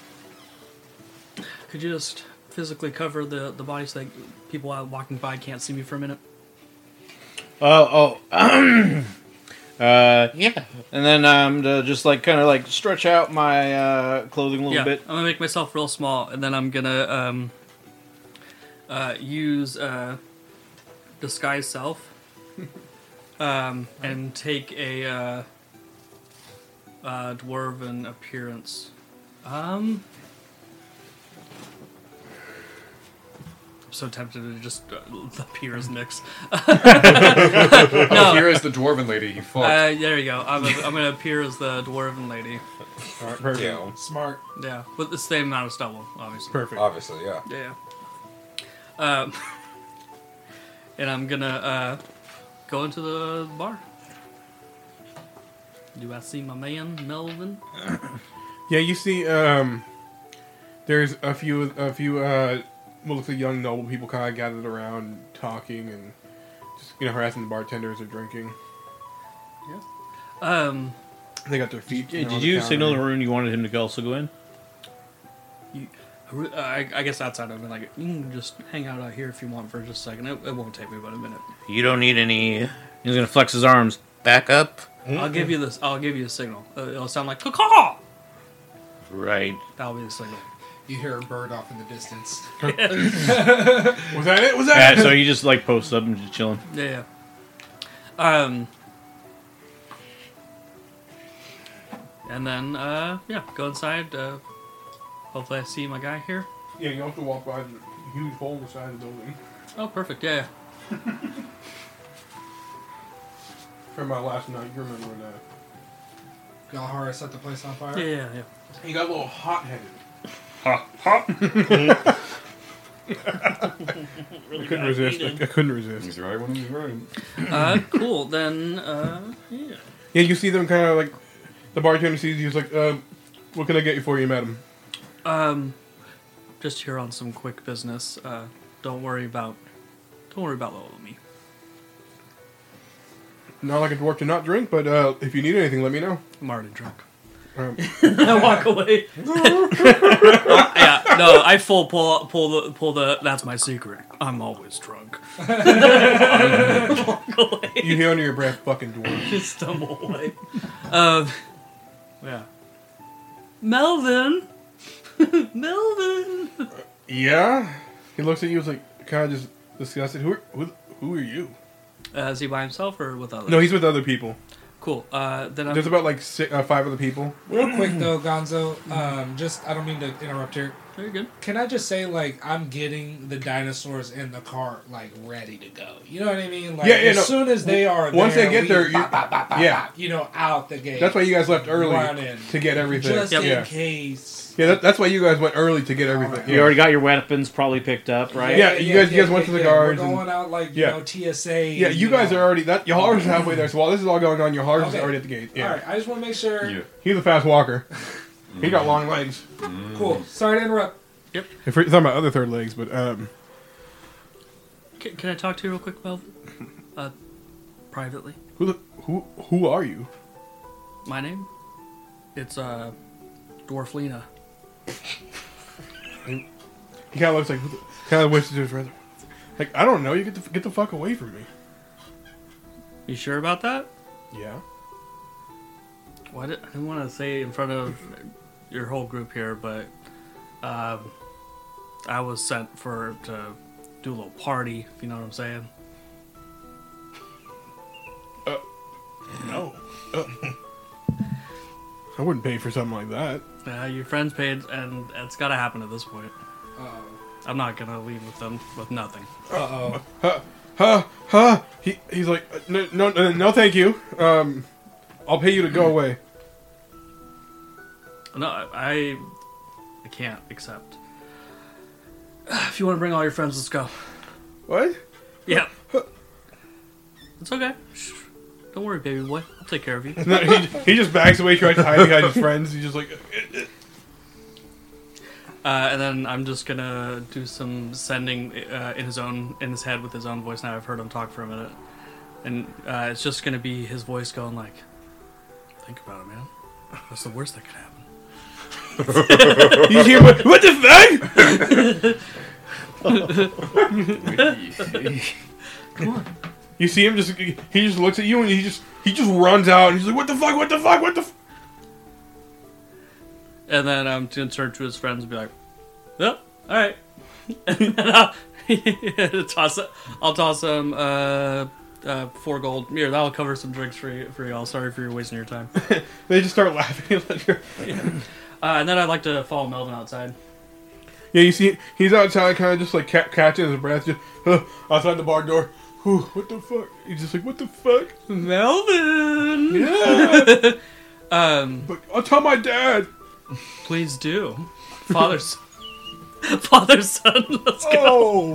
physically cover the bodies so that people out walking by can't see me for a minute? Yeah. And then to just like kind of like stretch out my clothing a little bit. I'm gonna make myself real small, and then I'm gonna use disguise self, and take a dwarven appearance. I'm so tempted to just appear as Nyx. Here is the dwarven lady. You fucked. There you go. I'm gonna appear as the dwarven lady. all right, perfect. Yeah, Smart. Yeah, with the same amount of stubble, obviously. Perfect. obviously, yeah. Yeah. And I'm gonna go into the bar. Do I see my man Melvin? Yeah, you see, there's a few, what looks like young noble people kind of gathered around, talking and just harassing the bartenders or drinking. They got their feet. Did on the you counter. signal to Rune you wanted him to also go in? I guess outside of it, like, you can just hang out here if you want for just a second. It won't take me but a minute. You don't need any. He's gonna flex his arms. Back up. I'll give you this. I'll give you a signal. It'll sound like caw. Right. That'll be the signal. You hear a bird off in the distance. Was that it? Was that So you just like post up and just chilling. Yeah. And then go inside. Hopefully I see my guy here. Yeah, you have to walk by the huge hole in the side of the building. Oh, perfect. Yeah. From my last night, you remember when Galahara set the place on fire. Yeah. he got a little hot-headed. Ha. I couldn't resist. I couldn't resist. He's right when he's right. Cool. Then, yeah. Yeah, you see them kind of like, the bartender sees you, he's like, what can I get you for you, madam? Just here on some quick business. Don't worry about all of me. not like a dwarf to not drink, but if you need anything, let me know. I'm already drunk. I walk away. Yeah, no, I pull the. That's my secret. I'm always drunk. You hear under your breath, fucking dwarf. Just stumble away. Yeah. Melvin. Melvin. Yeah. He looks at you. Was like kind of just disgusted. Who are you? Is he by himself or with others? No, he's with other people. Cool. Then I'm. There's about like 5 other people. Real quick though, Gonzo, just I don't mean to interrupt here. Very good. Can I just say, like, I'm getting the dinosaurs in the cart, like, ready to go. You know what I mean? Like, as soon as they are once there, they get there, out the gate. That's why you guys left early Running. to get everything. Just yeah. in case. Yeah, that's why you guys went early to get everything. Alright. Yeah. You already got your weapons probably picked up, right? Yeah, you guys went to the guards We're and- going out, like, yeah. TSA. Yeah, you guys are already. Yoharu's halfway there, so while this is all going on, Yoharu's Okay. is already at the gate. Yeah. Alright, I just want to make sure. Yeah. He's a fast walker. He got long legs. Cool. Sorry to interrupt. If we're talking about other third legs, but Can I talk to you real quick, Melvin? Privately. who are you? My name? It's Dwarflina. He kind of looks like, kind of wishes to his brother. Like, I don't know. You get the fuck away from me. You sure about that? Yeah. Well, I didn't want to say it in front of your whole group here, but I was sent to do a little party, if you know what I'm saying. No. I wouldn't pay for something like that. Your friends paid, and it's got to happen at this point. Uh-oh. I'm not going to leave with them with nothing. Uh-oh. He's like, no, thank you. I'll pay you to go away. No, I can't accept. If you want to bring all your friends, let's go. What? Yeah. It's okay. Shh. Don't worry, baby boy. I'll take care of you. No, he just backs away, tries to hide behind his friends. He's just like, And then I'm just gonna do some sending in his head with his own voice. Now I've heard him talk for a minute, and it's just gonna be his voice going like, "Think about it, man. What's the worst that could happen?" you hear what the fuck? Come on. You see him he just looks at you and he just runs out and he's like, what the fuck? And then I'm gonna turn to his friends and be like, "Yep, all right." And then I'll toss him 4 gold. Here, that'll cover some drinks for y'all. Sorry for you wasting your time. They just start laughing. And then I'd like to follow Melvin outside. Yeah, you see, he's outside, kind of just like catching his breath, just outside the bar door. Whew, what the fuck? He's just like, what the fuck? Melvin. Yeah. But I'll tell my dad. Please do. Father, son, let's go.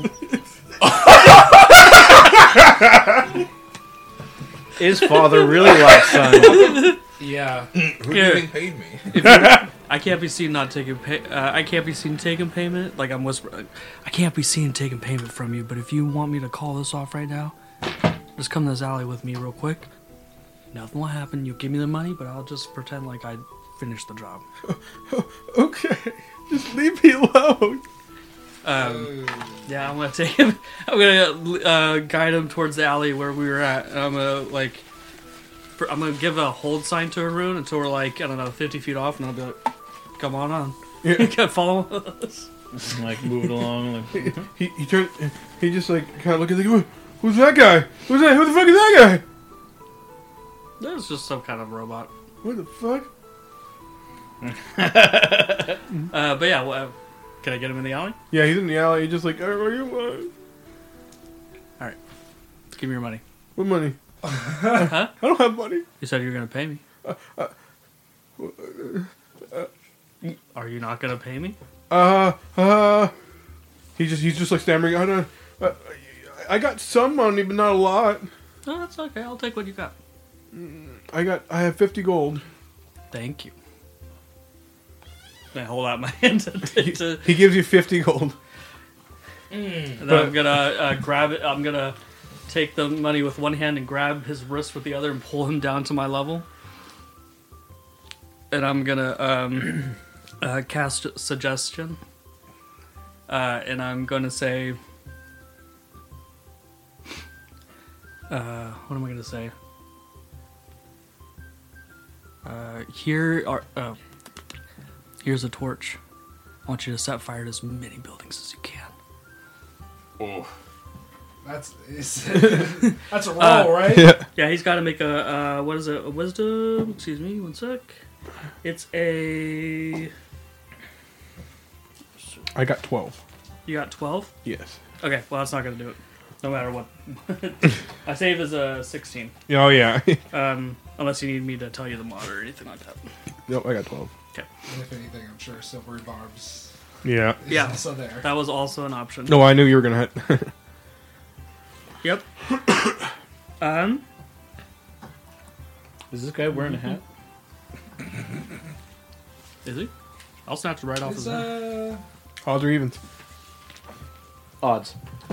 Is father really like son? Yeah. Who do Here. you think paid me? I can't be seen not taking I can't be seen taking payment. Like I'm whispering. I can't be seen taking payment from you. But if you want me to call this off right now, just come to this alley with me real quick. Nothing will happen. You give me the money, but I'll just pretend like I finished the job. Okay, just leave me alone. Yeah, I'm gonna take him. I'm gonna guide him towards the alley where we were at. And I'm gonna give a hold sign to Arun until we're like, I don't know, 50 feet off, and I'll be like, "Come on." Yeah. You can follow us. Like moving along. Like, He turned. He just like kind of looking like, who's that guy? Who's that? Who the fuck is that guy? There's just some kind of robot. What the fuck? But yeah, well, can I get him in the alley? Yeah, he's in the alley. He's just like, what do you want? Give me your money. What money? Huh? I don't have money. You said you were gonna pay me. Are you not gonna pay me? He's just like stammering. I got some money, but not a lot. No, that's okay. I'll take what you got. I have 50 gold. Thank you. I hold out my hand to He gives you 50 gold. and then I'm gonna grab it. I'm gonna take the money with one hand and grab his wrist with the other and pull him down to my level. And I'm gonna cast suggestion. And I'm gonna say, what am I gonna say? Here's a torch. I want you to set fire to as many buildings as you can. Oh. That's a roll, right? Yeah, he's got to make a what is it? A wisdom? Excuse me, one sec. It's a. I got 12. You got 12. Yes. Okay, well that's not gonna do it. No matter what. I save as a 16. Oh, yeah. Unless you need me to tell you the mod or anything like that. Nope, I got 12. Okay. And if anything, I'm sure Silvery Barbs Yeah. is Yeah. also there. That was also an option. No, I knew you were going to hit. Yep. Is this guy wearing a hat? Is he? I'll snatch it right off his head. Odds or evens? Odds.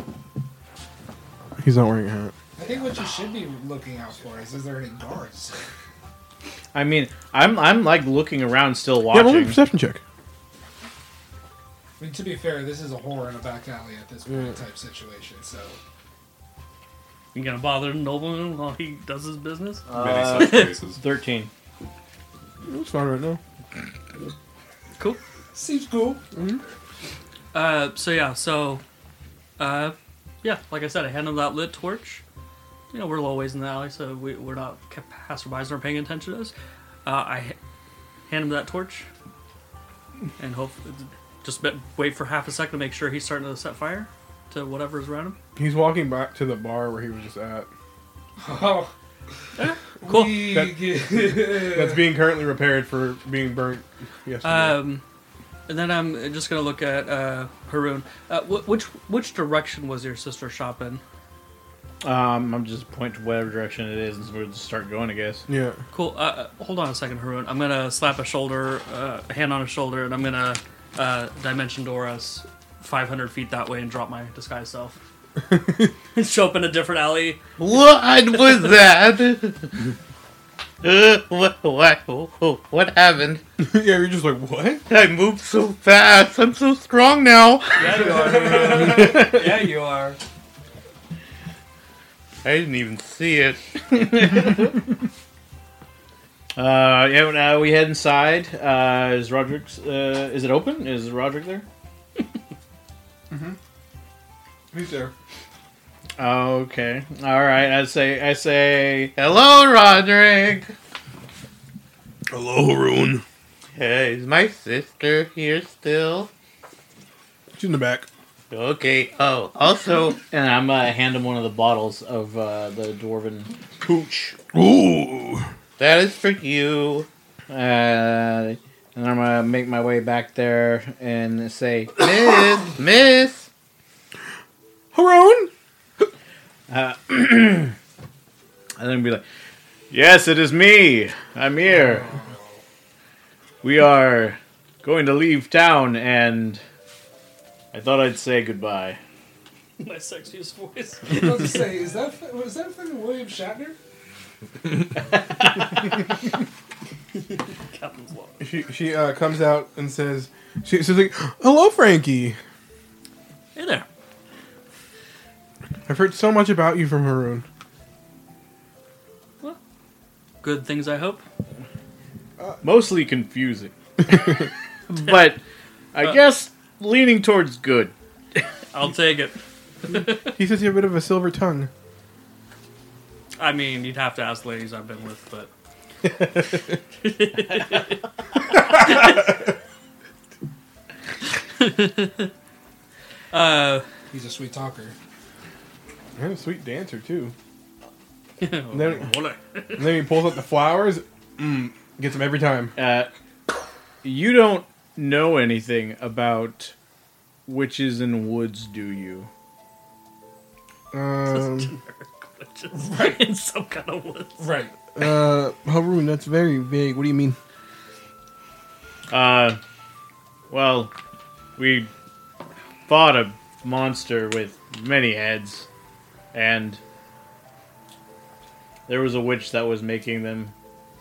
He's not wearing a hat. I think what you should be looking out for is there any guards? I mean, I'm like looking around, still Yeah, roll a watching. perception check. I mean, to be fair, this is a horror in a back alley at this point type situation, so... You gonna bother Nobleman while he does his business? Many such cases. 13. It's fine right now. Cool. Seems cool. Yeah, like I said, I hand him that lit torch. You know, we're a little ways in the alley, so we're not passerbys aren't paying attention to us. Hand him that torch, and wait for half a second to make sure he's starting to set fire to whatever's around him. He's walking back to the bar where he was just at. Oh. Cool. That's being currently repaired for being burnt yesterday. And then I'm just gonna look at Haroon. Which direction was your sister shop in? I'm just pointing to whatever direction it is, and we'll just start going, I guess. Yeah. Cool. Hold on a second, Haroon. I'm gonna slap a hand on a shoulder, and I'm gonna dimension door us 500 feet that way and drop my disguise self. Show up in a different alley. What was that? What happened? Yeah, you're just like, what? I moved so fast. I'm so strong now. Yeah, you are. Yeah, you are. I didn't even see it. Now we head inside. Is Roderick's? Is it open? Is Roderick there? He's there. Okay. All right. I say. Hello, Roderick. Hello, Haroon. Hey, is my sister here still? She's in the back. Okay. Oh, also, And I'm gonna hand him one of the bottles of the dwarven pooch. Ooh. that is for you. And I'm gonna make my way back there and say, Miss. Haroon? and then be like, "Yes, it is me. I'm here. We are going to leave town, and I thought I'd say goodbye." My sexiest voice. I was about to say, was that fucking William Shatner? Captain's log. She comes out and says, she's like, hello, Frankie. Hey there. I've heard so much about you from Haroon. Good things, I hope. Mostly confusing, but I guess leaning towards good. I'll take it. He says you have a bit of a silver tongue. I mean, you'd have to ask ladies I've been with, but... He's a sweet talker. And a sweet dancer, too. and then he pulls out the flowers. Gets them every time. You don't know anything about witches in woods, do you? right. In some kind of woods. Right. Haroon, that's very vague. What do you mean? Well, we fought a monster with many heads, and There was a witch that was making them.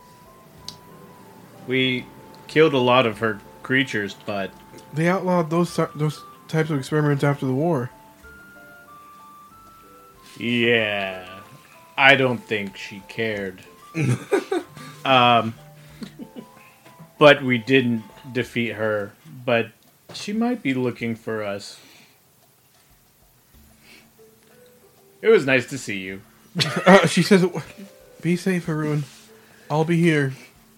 We killed a lot of her creatures, but They outlawed those types of experiments after the war. yeah, I don't think she cared. But we didn't defeat her. But she might be looking for us. It was nice to see you. She says, "Be safe, Haroon. I'll be here."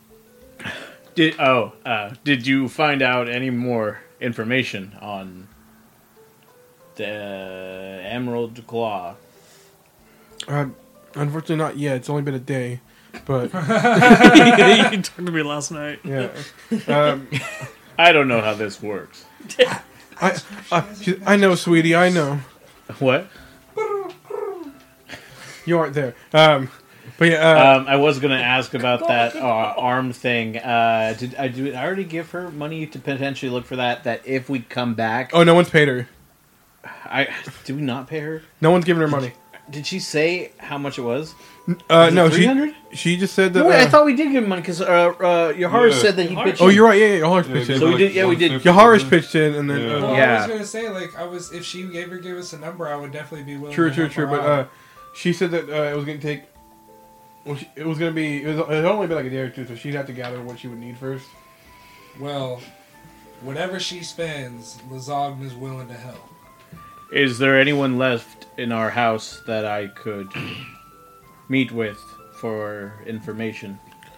Did you find out any more information on the Emerald Claw? Unfortunately, not yet. It's only been a day, but You talked to me last night. yeah. I don't know how this works. I know, sweetie. I know. What? You aren't there. But yeah. I was gonna ask about that arm thing. Did I already give her money to potentially look for that? That if we come back, Oh, no one's paid her. did we not pay her? No one's giving her money. Did she say how much it was? No, $300? she just said that. No, wait, I thought we did give him money because Yohara Yeah. said that he pitched. Oh, in. you're right. Yeah, Yahara's pitched in. So we did- yeah, we did. Yahara's pitched in, and then Yeah. Well, I Yeah. was gonna say, like, if she ever gave us a number, I would definitely be willing. true. to help her But out. she said that it was gonna take. Well, it was gonna be. It had only been like a day or two, so she'd have to gather what she would need first. Well, whatever she spends, Lazogn is willing to help. Is there anyone left in our house that I could meet with for information?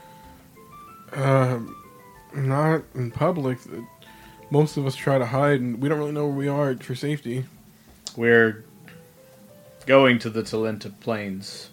Not in public. Most of us try to hide, and we don't really know where we are for safety. We're going to the Talenta Plains.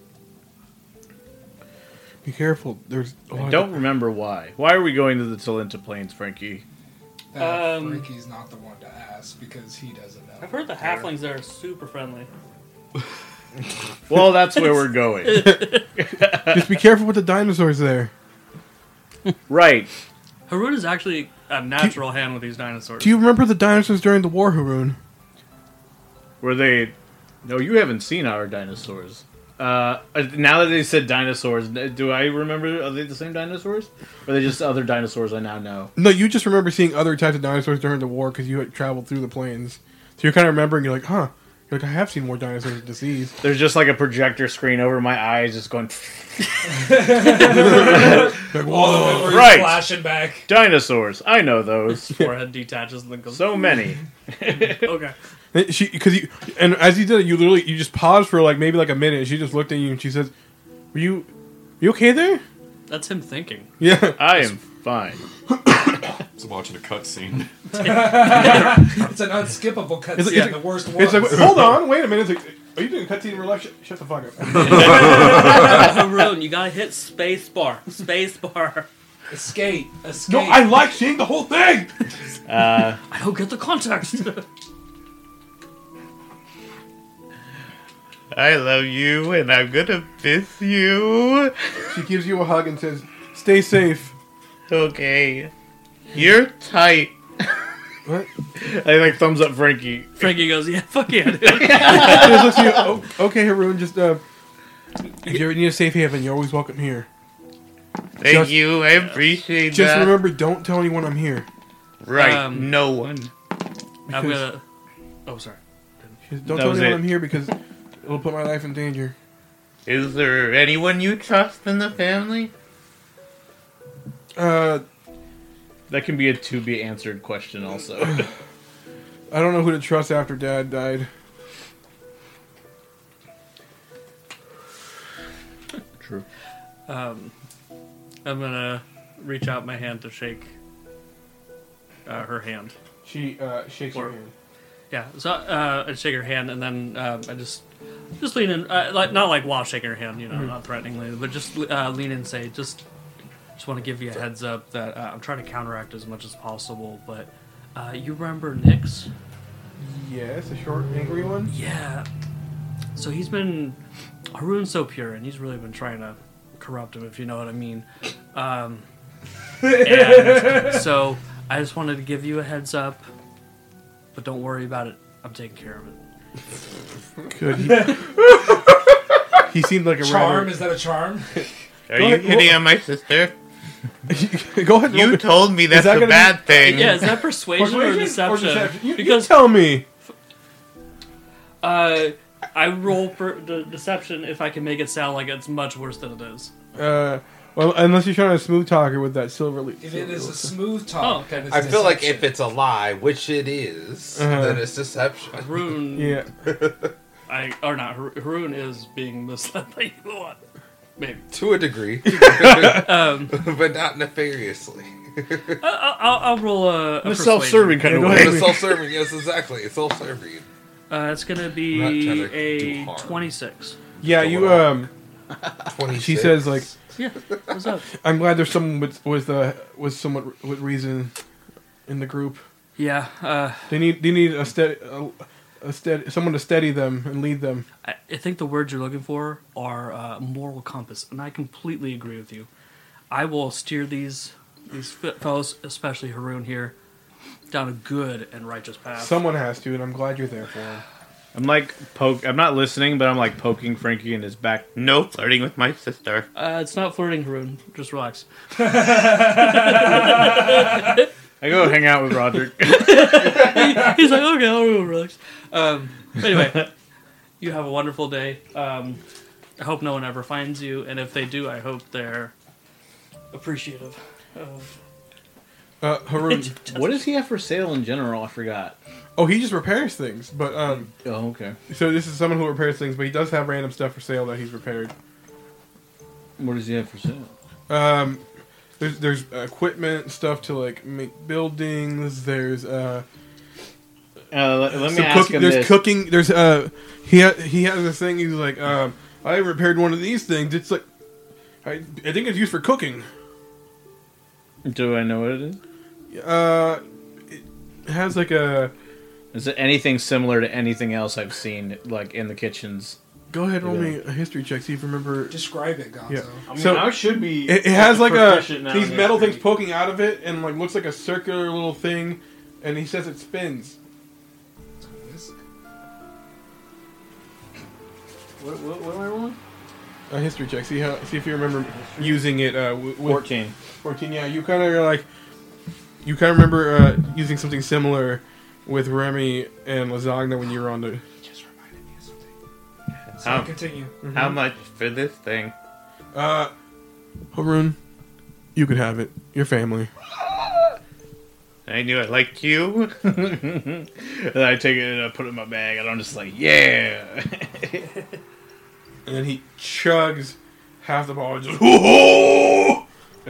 Be careful. There's a lot I don't remember why. Why are we going to the Talenta Plains, Frankie? Frankie's not the one to ask because he doesn't know. I've heard the halflings there are super friendly. Well, that's where we're going. Just be careful with the dinosaurs there. Right. Haroon is actually a natural hand with these dinosaurs. Do you remember the dinosaurs during the war, Haroon? Were they... No, you haven't seen our dinosaurs. Now that they said dinosaurs, do I remember... Are they the same dinosaurs? Or are they just other dinosaurs I now know? No, you just remember seeing other types of dinosaurs during the war because you had traveled through the plains. So you're kind of remembering, you're like, huh. You're like, I have seen more dinosaurs than disease. There's just like a projector screen over my eyes just going... Like, whoa. Right. Flashing back. Dinosaurs. I know those. Forehead detaches and then goes. So many. Okay. Because you, and as you did it, you just paused for like maybe like a minute. And she just looked at you and she says, "Were you okay there?" That's him thinking. Yeah. I am fine. Just watching a cutscene. It's an unskippable cutscene. It's like- The worst one. It's like, hold on, wait a minute. It's like, are you doing cutscene in real life? Shut the fuck up. Haroon, you gotta hit space bar. Space bar. Escape. Escape. No, I like seeing the whole thing. I don't get the context. I love you and I'm gonna miss you. She gives you a hug and says, "Stay safe." Okay. You're tight. What? I like thumbs up Frankie. Frankie goes, yeah, fuck yeah. dude." She just looks at you. Oh, okay, Haroon. Just if you ever need a safe haven, you're always welcome here. Thank Just- you. I appreciate Just that. remember, don't tell anyone I'm here. Right. No one. I'm gonna. Oh, sorry. Don't That tell was anyone it. I'm here because it'll put my life in danger. Is there anyone you trust in the family? That can be a to be answered question also. I don't know who to trust after Dad died. True. I'm gonna reach out my hand to shake her hand. She shakes her Or- hand. Yeah, so I shake her hand, and then I just lean in, like not like while shaking her hand, you know, not threateningly, but just lean in and say, just want to give you a heads up that I'm trying to counteract as much as possible. But you remember Nyx? Yes, a short, angry one. Yeah. So he's been Haroon's so pure, and he's really been trying to corrupt him, if you know what I mean. And so I just wanted to give you a heads up. But don't worry about it. I'm taking care of it. Good. he seemed like a Charm? rather... Is that a charm? Are Go you ahead, hitting on my sister? Go ahead. You told me that's that a gonna bad thing. Yeah, is that persuasion, or deception? You Because tell me. I roll for the deception if I can make it sound like it's much worse than it is. Well, unless you're trying to smooth talk her with that silver leaf. If it is a smooth talk, then it's I feel like deception. if it's a lie, which it is, then it's deception. Haroon, Yeah. Haroon is being misled by you a lot. Maybe. To a degree. But not nefariously. I'll roll a In a self-serving kind of go way. ahead. But it's self-serving, yes, exactly. It's self-serving. It's gonna Not trying be to do a harm. 26. Yeah, So you, what 26. she says, like, Yeah, what's up? I'm glad there's someone with somewhat with reason in the group. Yeah, They need a steady, someone to steady them and lead them. I think the words you're looking for are moral compass, and I completely agree with you. I will steer these fellows, especially Haroon here, down a good and righteous path. Someone has to, and I'm glad you're there for them. I'm like I'm not listening, but I'm like poking Frankie in his back. No flirting with my sister. It's not flirting, Haroon. Just relax. I go hang out with Roderick. He's like, okay, I'll relax. Anyway, you have a wonderful day. I hope no one ever finds you, and if they do, I hope they're appreciative of... Haroon. What does he have for sale in general? I forgot. Oh, he just repairs things, but Oh, okay. so this is someone who repairs things, but he does have random stuff for sale that he's repaired. What does he have for sale? There's equipment, stuff to like make buildings. There's Let me some ask cooking. him There's this. cooking. There's he has this thing. He's like I repaired one of these things. It's like I think it's used for cooking. Do I know what it is? It has like a. Is it anything similar to anything else I've seen, like in the kitchens? Go ahead, roll Yeah. me a history check. See if you remember. Describe it, Gonzo. Yeah. I So, I should be. It has like proficient now these in metal history. things poking out of it, and like looks like a circular little thing, and he says it spins. What am I rolling? A history check. See if you remember using it. With 14. 14. Yeah, you kind of like. You kind of remember using something similar with Remy and Lasagna when you were on the. Just reminded me of something. So How- continue. How much for this thing? Haroon, you could have it. Your family. I knew I liked you. And then I take it and I put it in my bag, and I'm just like, yeah. And then he chugs half the bottle and just. Oh!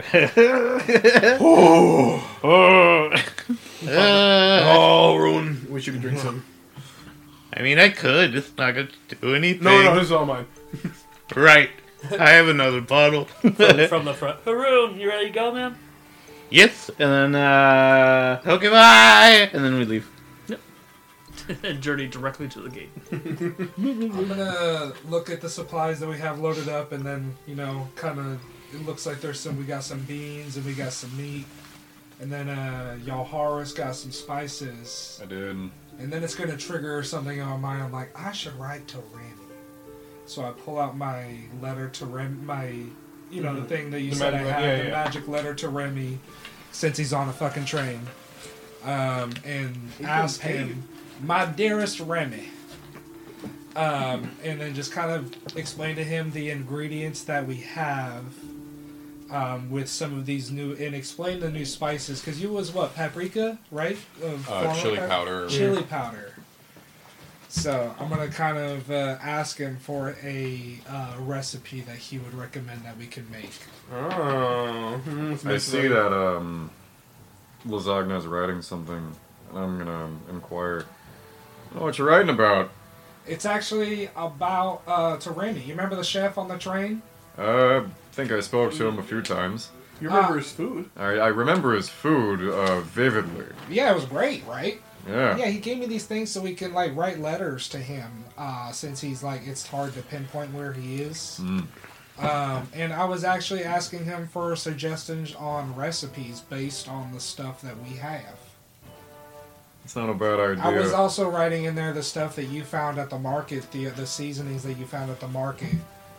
Oh, Haroon. Wish you could drink some. I mean, I could. It's not going to do anything. No, this is all mine. Right. I have another bottle. from the front. Haroon, you ready to go, man? Yes. And then, Okay, bye. and then we leave. And journey directly to the gate. I'm gonna look at the supplies that we have loaded up, and then kind of. It looks like we got some beans and we got some meat, and then Yalhara's got some spices, I did. and then it's gonna trigger something on my mind. I'm like, I should write to Remy. So I pull out my letter to Remy, the thing that you The said I magic had, letter, the yeah. magic letter to Remy, since he's on a fucking train, and ask him, my dearest Remy. And then just kind of explain to him the ingredients that we have with some of these new, and explain the new spices. Because you was what, paprika, right? Chili powder. Chili powder. So I'm gonna kind of ask him for a recipe that he would recommend that we can make. Oh. I see that Lasagna's writing something, and I'm gonna inquire. I don't know what you're writing about. It's actually about to Remy. You remember the chef on the train? I think I spoke to him a few times. You remember his food? I remember his food vividly. Yeah, it was great, right? Yeah. Yeah, he gave me these things so we can write letters to him. Since he's it's hard to pinpoint where he is. Mm. And I was actually asking him for suggestions on recipes based on the stuff that we have. It's not a bad idea. I was also writing in there the stuff that you found at the market, the seasonings that you found at the market,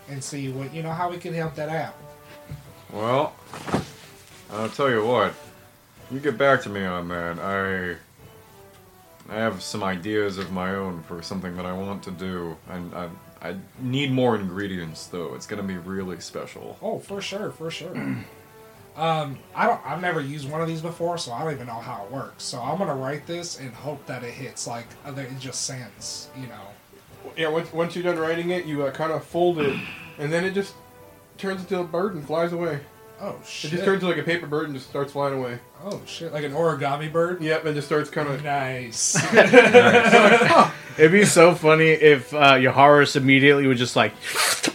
and see what how we can help that out. Well, I'll tell you what. You get back to me on that. I have some ideas of my own for something that I want to do, and I need more ingredients though. It's gonna be really special. Oh, for sure, for sure. I've never used one of these before, so I don't even know how it works. So I'm gonna write this and hope that it hits like it just sends, Yeah, once you're done writing it, you kind of fold it, and then it just turns into a bird and flies away. Oh It shit! just turns into like a paper bird and just starts flying away. Oh shit! Like an origami bird. Yep, and just starts kind of. Nice. It'd be so funny if Yoharis immediately would just like.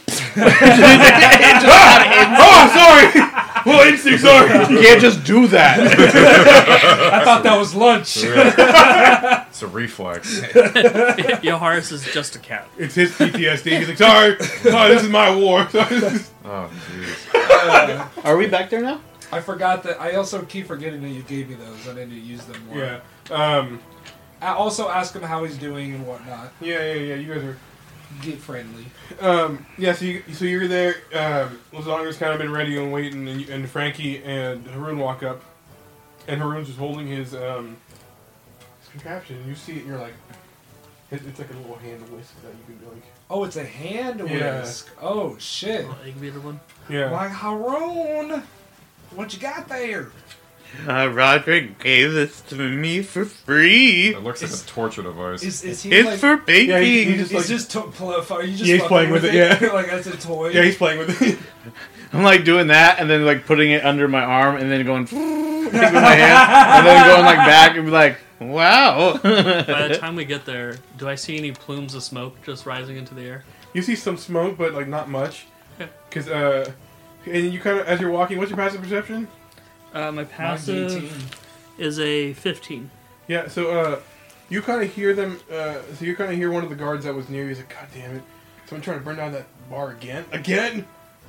Oh, sorry. Well, instinct, sorry. You can't just do that. I thought that was lunch. It's a reflex. Yoharis is just a cat. It's his PTSD. He's like, sorry, this is my war. Oh, jeez. Are we back there now? I forgot that. I also keep forgetting that you gave me those. I need to use them more. Yeah. I also ask him how he's doing and whatnot. Yeah. You guys are. Get friendly. Yeah. So you're there. Lasagna's kind of been ready and waiting, and Frankie and Haroon walk up, and Haroon's just holding his contraption. And you see it, and you're like, it's like a little hand whisk that you can like. Oh, it's a hand Yeah. whisk. Oh shit! Egg beater one. Yeah. Like Haroon, what you got there? Roderick gave this to me for free. It looks like a torture device. Is he It's like? for baking. Yeah, he just He's like. just are you just Yeah, he's fucking playing with it, yeah. like that's a toy. Yeah, he's playing with it. I'm like doing that and then like putting it under my arm and then going with my hand and then going like back and be like, wow. By the time we get there, do I see any plumes of smoke just rising into the air? You see some smoke, but like not much. Okay. Because and you kind of as you're walking, what's your passive perception? My Mine's passive 18. is a 15. Yeah. So you kind of hear them. So you kind of hear one of the guards that was near you. He's like, God damn it! Someone trying to burn down that bar again? Again?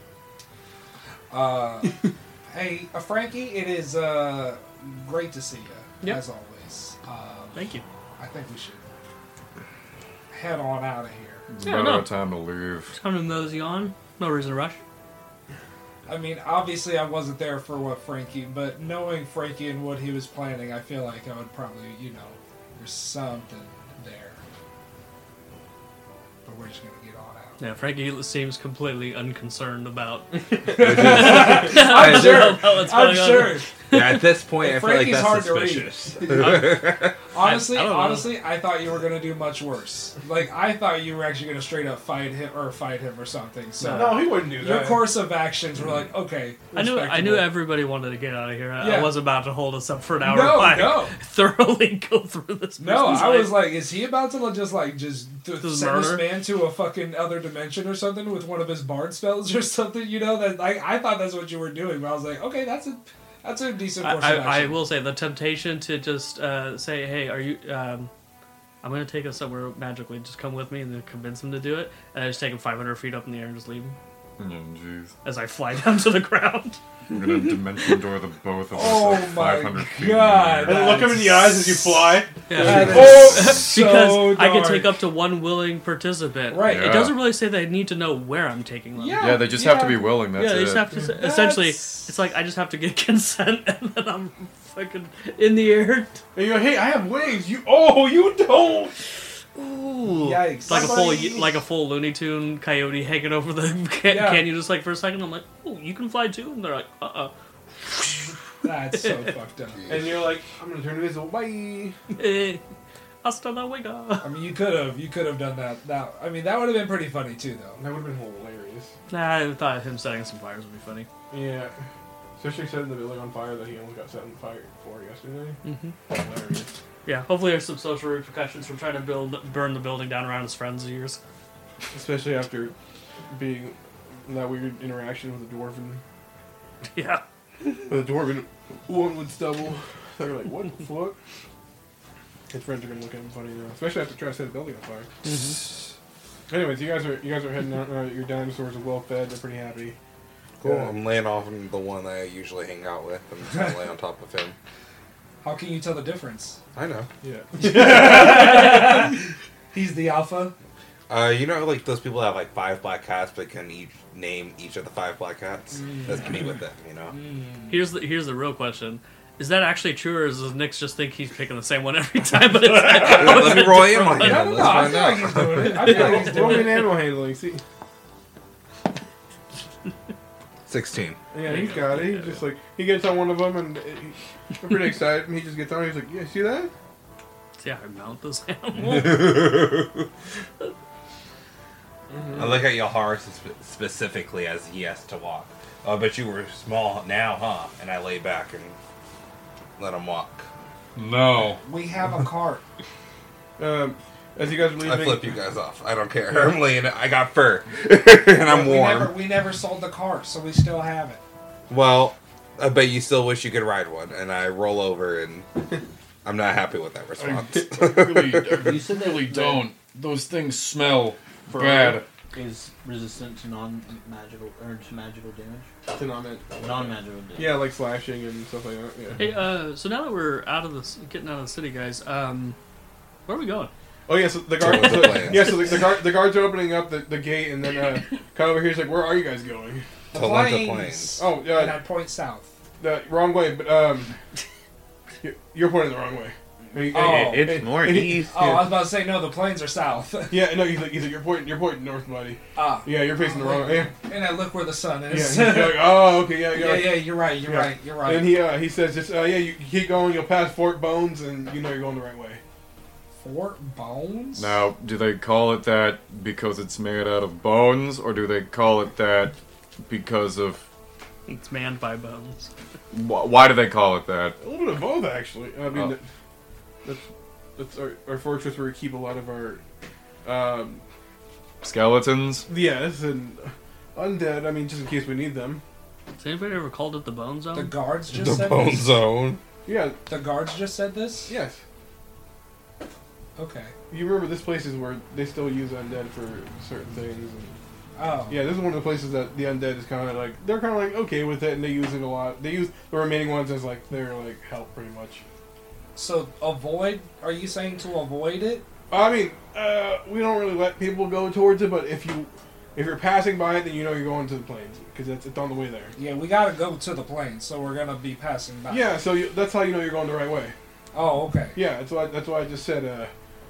Hey, Frankie, it is great to see you Yep. as always. Thank you. I think we should head on out of here. It's Yeah, about no. time to leave. Time to mosey on. No reason to rush. I mean, obviously I wasn't there for what Frankie, but knowing Frankie and what he was planning, I feel like I would probably, there's something there. But we're just gonna get on out. Yeah, Frankie seems completely unconcerned about. I'm I sure. don't know what's I'm going on. sure. Yeah, at this point, I feel like Frankie's that's hard to read. suspicious. Honestly, I don't know. I thought you were gonna do much worse. Like I thought you were actually gonna straight up fight him or something. So No, he wouldn't do your that. course of actions were like, okay. I knew respectable. everybody wanted to get out of here. I Yeah. wasn't about to hold us up for an hour. No, while I no. thoroughly go through this. No, person's I life. was like, is he about to just Just send this murder? man to a fucking other dimension or something with one of his bard spells or something? That I thought that's what you were doing. But I was like, okay, that's a decent course of I action. will say the temptation to just say, "Hey, are you?" I'm going to take us somewhere magically. Just come with me, and then convince him to do it. And I just take him 500 feet up in the air and just leave him Oh, jeez. as I fly down to the ground. I'm gonna dimension door the both of us Oh like my 500 feet. God. And look him in the eyes as you fly. That is Oh, so Because I can dark. take up to one willing participant. Right. It Yeah. doesn't really say they need to know where I'm taking them. Yeah. Yeah, they just have to be willing. That's Yeah, they it. just have to. Essentially, it's like I just have to get consent, and then I'm fucking in the air. And you go, hey, I have wings. You don't. Ooh, Yikes. like a full Looney Tune coyote hanging over the Yeah. canyon just like for a second. I'm like, oh, you can fly too, and they're like, That's so fucked up. And you're like, I'm gonna turn invisible. Bye. hasta luego. I mean, you could have done that. That would have been pretty funny too, though. That would have been hilarious. Nah, I thought him setting some fires would be funny. Yeah. Especially setting the building on fire that he almost got set on fire for yesterday. Hilarious. Yeah, hopefully there's some social repercussions from trying to burn the building down around his friends' ears. Especially after being in that weird interaction with the dwarven. Yeah. With the dwarven one would stubble. They're like, what the fuck? His friends are gonna look at him funny now, especially after trying to set the building on fire. Anyways, you guys are heading out. Your dinosaurs are well fed. They're pretty happy. Cool. I'm laying off on the one that I usually hang out with. I'm just gonna lay on top of him. How can you tell the difference? I know. Yeah. He's the alpha. You know, like those people have like 5 black cats, but can name each of the 5 black cats. That's me with them, you know. Here's the real question: is that actually true, or does Nick just think he's picking the same one every time? But it's Let me roll in my No, hand. no, Let's no, I find feel out. like he's doing it. I feel like he's Roll me doing an it. animal handling. See, 16. yeah, he's got it. He's just like he gets on one of them, and I'm pretty excited. And he just gets on. He's like, "Yeah, see that?" See how I mount this animal? I look at Yalhar specifically as he has to walk. Oh, I bet you were small now, huh? And I lay back and let him walk. No. We have a cart. As you guys are leaving, I flip you guys off. I don't care. I'm laying it. I got fur. And I'm warm. We never sold the cart, so we still have it. Well, I bet you still wish you could ride one. And I roll over and I'm not happy with that response. You said that really that don't. Those things smell fur bad. is resistant to non-magical or to magical damage. to not Non-magical damage. yeah, like slashing and stuff like that. Yeah. Hey, so now that we're getting out of the city, guys, where are we going? Oh yeah, so the guard. Towards the plains. Yeah, so the guards are opening up the gate, and then kind of over here's like, "Where are you guys going?" The To Lunta Plains. Oh, And I point south. the wrong way, but you're pointing the wrong way. And he- Oh. and- It's and- more and he- east. Oh, I was about to say, no, the plains are south. Yeah, no, he's like you're pointing north, buddy. Ah. Yeah, you're facing the wrong way. And I look where the sun Yeah, is. he's like, oh, okay, yeah, yeah, you're right, you're Yeah. right, you're right. And he says, just yeah, you keep going, you'll pass Fort Bones, and you know you're going the right way. Fort Bones? Now, do they call it that because it's made out of bones, or do they call it that because of... It's manned by bones. Why do they call it that? A little bit of both, actually. I mean, Oh. that's our fortress where we keep a lot of our Skeletons? yes, and undead. I mean, just in case we need them. Has anybody ever called it the Bone The Zone? guards just The said Bone this? Zone. Yeah, The guards just said this? yes. Okay. You remember this place is where they still use undead for certain things. And, Oh. yeah, this is one of the places that the undead is kind of like they're kind of like okay with it, and they use it a lot. They use the remaining ones as like their like help, pretty much. So, avoid, are you saying to avoid it? I mean, we don't really let people go towards it, but if you're passing by it, then you know you're going to the plains because it's on the way there. Yeah, we gotta go to the plains, so we're gonna be passing by. Yeah, so that's how you know you're going the right way. Oh, okay. Yeah, that's why I just said,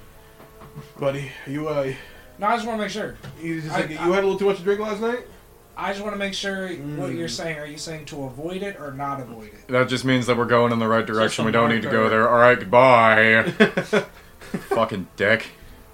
buddy, you No, I just wanna make sure. you just I- like, you had a little too much to drink last night. I just wanna make sure what you're saying. Are you saying to avoid it or not avoid it? That just means that we're going in the right direction. some We don't need to go marker. there. Alright, goodbye. Fucking dick.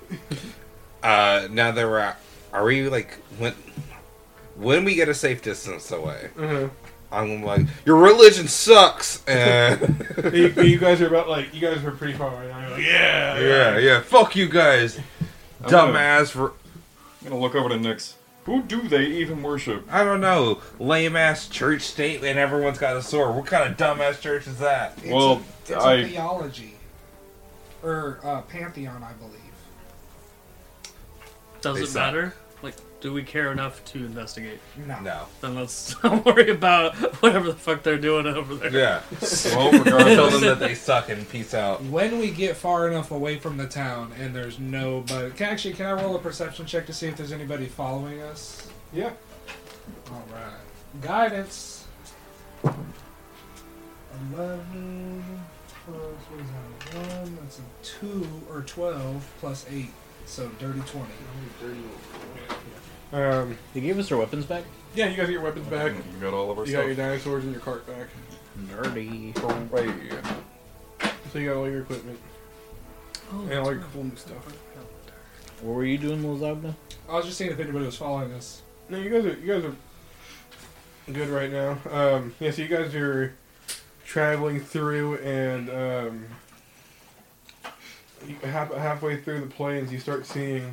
Now that we're at, are we like when we get a safe distance away? Uh-huh. I'm like, your religion sucks, and you guys are about like you guys are pretty far right now. You're like, yeah, fuck you guys, I'm gonna- dumbass. I'm gonna look over to Nyx. Who do they even worship? I don't know, lame ass church state, and everyone's got a sword. What kind of dumbass church is that? It's Well, it's a theology. Or pantheon, I believe. Does They it suck. matter? Like, do we care enough to investigate? No. No. Then let's not worry about whatever the fuck they're doing over there. Yeah. Well, Tell regardless. them that they suck and peace out. When we get far enough away from the town and there's nobody... Can I roll a perception check to see if there's anybody following us? Yeah. Alright. Guidance. 11 plus, what is that? 1, that's a 2, or 12, plus 8. So, dirty 20. They gave us our weapons back? Yeah, you guys get your weapons back. You got all of our You got your stuff. dinosaurs and your cart back. Nerdy. Hooray. So you got all your equipment and all your cool new stuff. What were you doing, Lozagna? I was just seeing if anybody was following us. No, you guys are good right now. Yeah, so you guys are traveling through, and halfway through the plains, you start seeing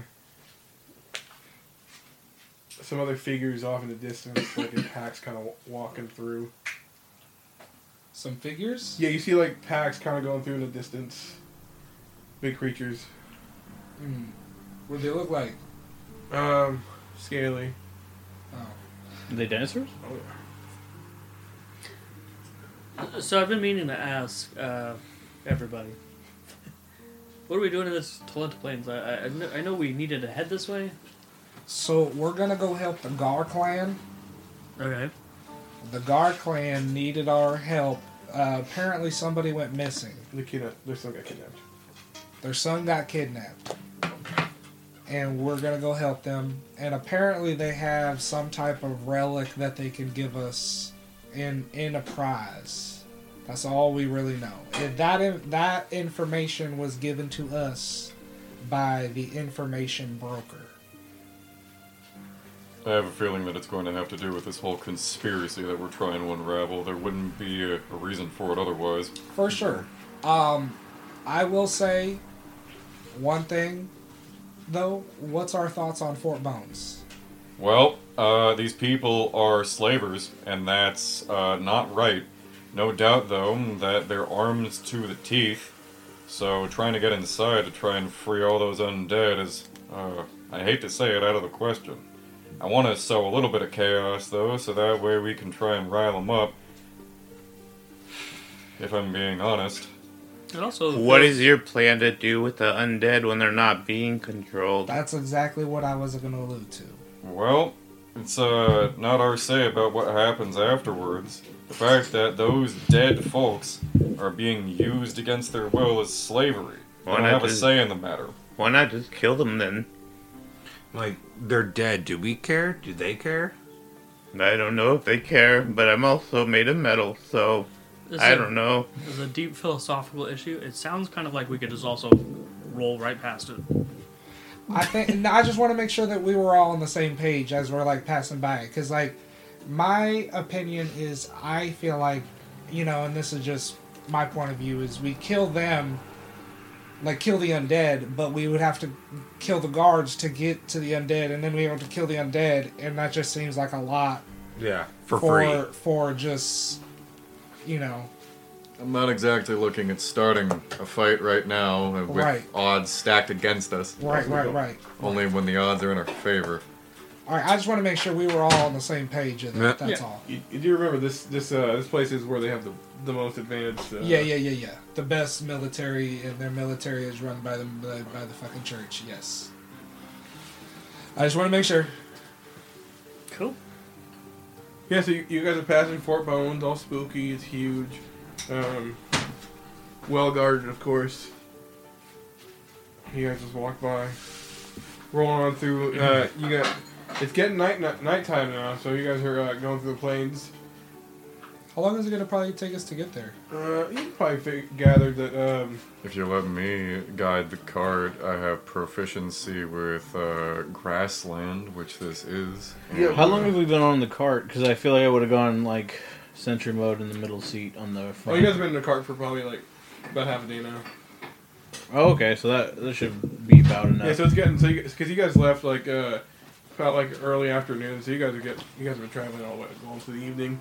some other figures off in the distance, like in packs, kind of walking through. Some figures? Yeah, you see like packs kind of going through in the distance. Big creatures. Hmm. What do they look like? Scaly. Oh. Are they dinosaurs? So I've been meaning to ask everybody. What are we doing in this Talenta Plains? I know we needed to head this way. So we're gonna go help the Gar clan. Okay. The Gar clan needed our help. Apparently somebody went missing. Their son got kidnapped. Their son got kidnapped. And we're gonna go help them. And apparently they have some type of relic that they can give us in a prize. That's all we really know. And that information was given to us by the information broker. I have a feeling that it's going to have to do with this whole conspiracy that we're trying to unravel. There wouldn't be a reason for it otherwise. For sure. I will say one thing, though. What's our thoughts on Fort Bones? Well, these people are slavers, and that's not right. No doubt, though, that they're armed to the teeth, so trying to get inside to try and free all those undead is, I hate to say it, out of the question. I want to sow a little bit of chaos, though, so that way we can try and rile them up, if I'm being honest. And also, What is your plan to do with the undead when they're not being controlled? That's exactly what I was going to allude to. Well, it's not our say about what happens afterwards. The fact that those dead folks are being used against their will is slavery. They Why don't not have a just- say in the matter. Why not just kill them then? Like, they're dead. Do we care? Do they care? I don't know if they care, but I'm also made of metal, so I don't know. It's a deep philosophical issue. It sounds kind of like we could just also roll right past it. I just want to make sure that we were all on the same page as we're like passing by, because like my opinion is I feel like, you know, and this is just my point of view, is we kill them, like kill the undead, but we would have to kill the guards to get to the undead, and then we have to kill the undead, and that just seems like a lot Yeah, for free. for just, you know. I'm not exactly looking at starting a fight right now with Right. odds stacked against us. Right. Only when the odds are in our favor. All right, I just want to make sure we were all on the same page. And Yeah. that's all. You do remember this place is where they have the most advanced. Yeah. The best military, and their military is run by the fucking church. Yes. I just want to make sure. Cool. Yeah, so you guys are passing Fort Bones, all spooky. It's huge, well guarded, of course. You guys just walk by, rolling on through. It's getting nighttime now, so you guys are going through the plains. How long is it gonna probably take us to get there? You can probably gather that. If you let me guide the cart, I have proficiency with grassland, which this is. How long have we been on the cart? Because I feel like I would have gone like sentry mode in the middle seat on the Oh, front. you guys have been in the cart for probably like about half a day now. Oh, okay, so that should be about enough. Yeah, so it's getting because you guys left like about like early afternoon, so you guys have been traveling all the way going to the evening.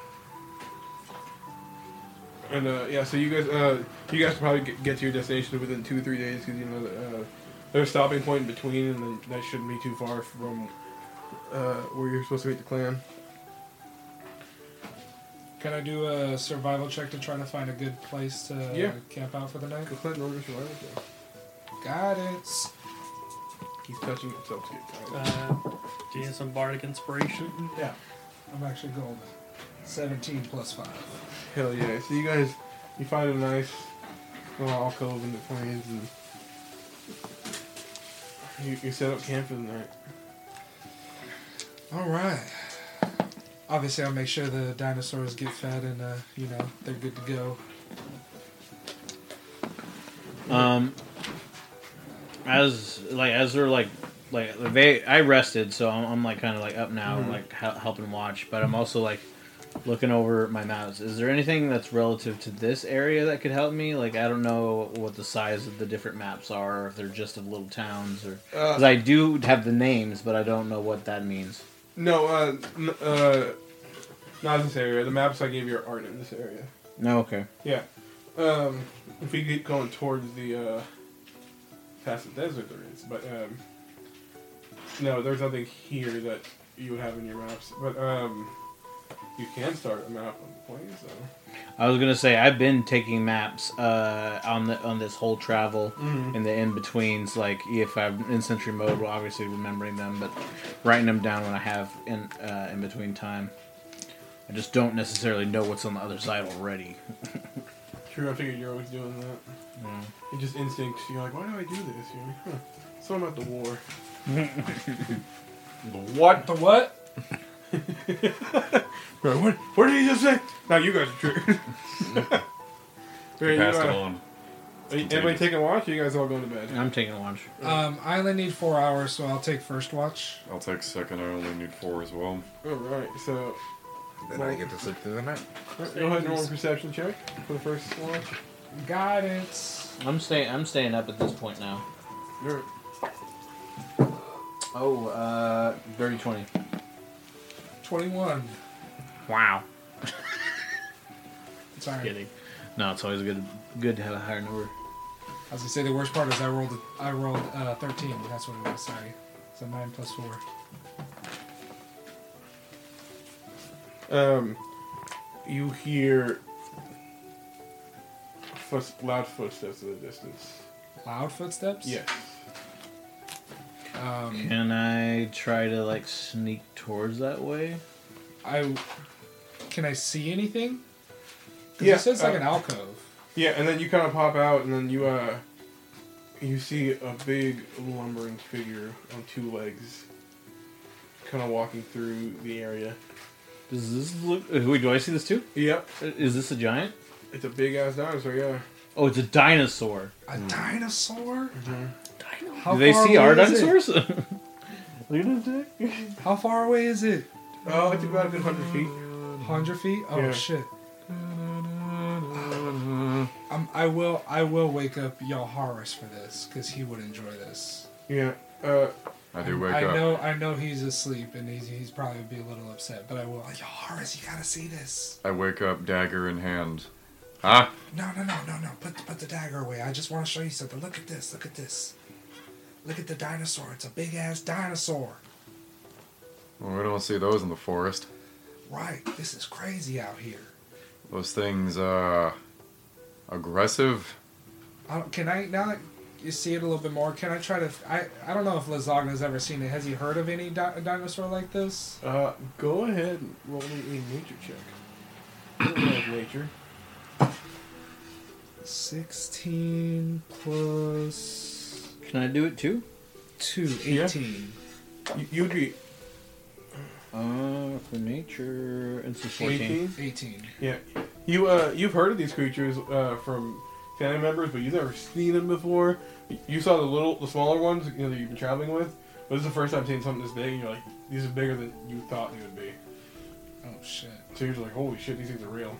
And so you guys probably get to your destination within 2-3 days, because you know that there's a stopping point in between, and then that shouldn't be too far from where you're supposed to meet the clan. Can I do a survival check to try to find a good place to camp out for the night? The clan order survival check. Got it. He's touching himself to get tired. Do you need some bardic inspiration? Yeah, I'm actually golden. 17 plus 5. Hell yeah! So you find a nice little alcove in the plains, and you set up camp for the night. All right. Obviously, I'll make sure the dinosaurs get fed and they're good to go. As they're I rested, so I'm like kind of like up now, like helping watch. But I'm also like looking over my maps. Is there anything that's relative to this area that could help me? Like, I don't know what the size of the different maps are, or if they're just of little towns, or because I do have the names, but I don't know what that means. No, not this area. The maps I gave you aren't in this area. No, okay. Yeah. If we keep going towards the past the desert, there is. But no, there's nothing here that you would have in your maps. But You can start a map on the plane, so. I was gonna say I've been taking maps on this whole travel in the in betweens. Like if I'm in sentry mode, well, obviously remembering them, but writing them down when I have in between time. I just don't necessarily know what's on the other side already. True, I figured you're always doing that. Yeah. It's just instinct. You're like, why do I do this? You're like, huh. So I'm at the war. What? The what? Right, what did he just say? Now you guys are triggered. Pass it on. Anybody taking a watch? Or you guys all going to bed? I'm taking a watch. I only need 4 hours, so I'll take first watch. I'll take second. I only need 4 as well. Alright, so Then I get to sleep through the night. go ahead and roll a perception check for the first watch. Guidance. I'm staying up at this point now. Alright. Oh, dirty 20. 21. Wow. Sorry. Kidding. No, it's always good to have a higher number. I was gonna say the worst part is I rolled 13. That's what it was. Sorry. So 9 plus 4. You hear loud footsteps in the distance. Loud footsteps. Yes. Can I try to like sneak towards that way? Can I see anything? 'Cause Yeah, it says like an alcove. Yeah, and then you kind of pop out, and then you see a big lumbering figure on 2 legs, kind of walking through the area. Does this look? Wait, do I see this too? Yep, Is this a giant? it's a big ass dinosaur. Yeah. Oh, it's a dinosaur. A dinosaur? Mm-hmm. How Do they far see away our is it? dinosaurs? Look at that. How far away is it? Oh, it's about a good 100 feet. 100 feet? Oh Yeah. shit. I will wake up Yalharis for this because he would enjoy this. Yeah. I do wake up. I know he's asleep and he's probably be a little upset, but I will. Yalharis, you gotta see this. I wake up, dagger in hand. Huh? No. Put the dagger away. I just want to show you something. Look at this. Look at this. Look at the dinosaur. It's a big ass dinosaur. Well, we don't see those in the forest. Right. This is crazy out here. Those things, aggressive. Can I now that you see it a little bit more? Can I try to? I don't know if Lasagna's ever seen it. Has he heard of any dinosaur like this? Go ahead and roll a nature check. Nature. 16 plus Can I do it too? 2, Yeah. 18. You'd be For nature, it's a 14. 18. Yeah. You've heard of these creatures from family members, but you've never seen them before. You saw the smaller ones, that you've been traveling with, but this is the first time seeing something this big. And you're like, these are bigger than you thought they would be. Oh shit. So you're just like, holy shit, these things are real.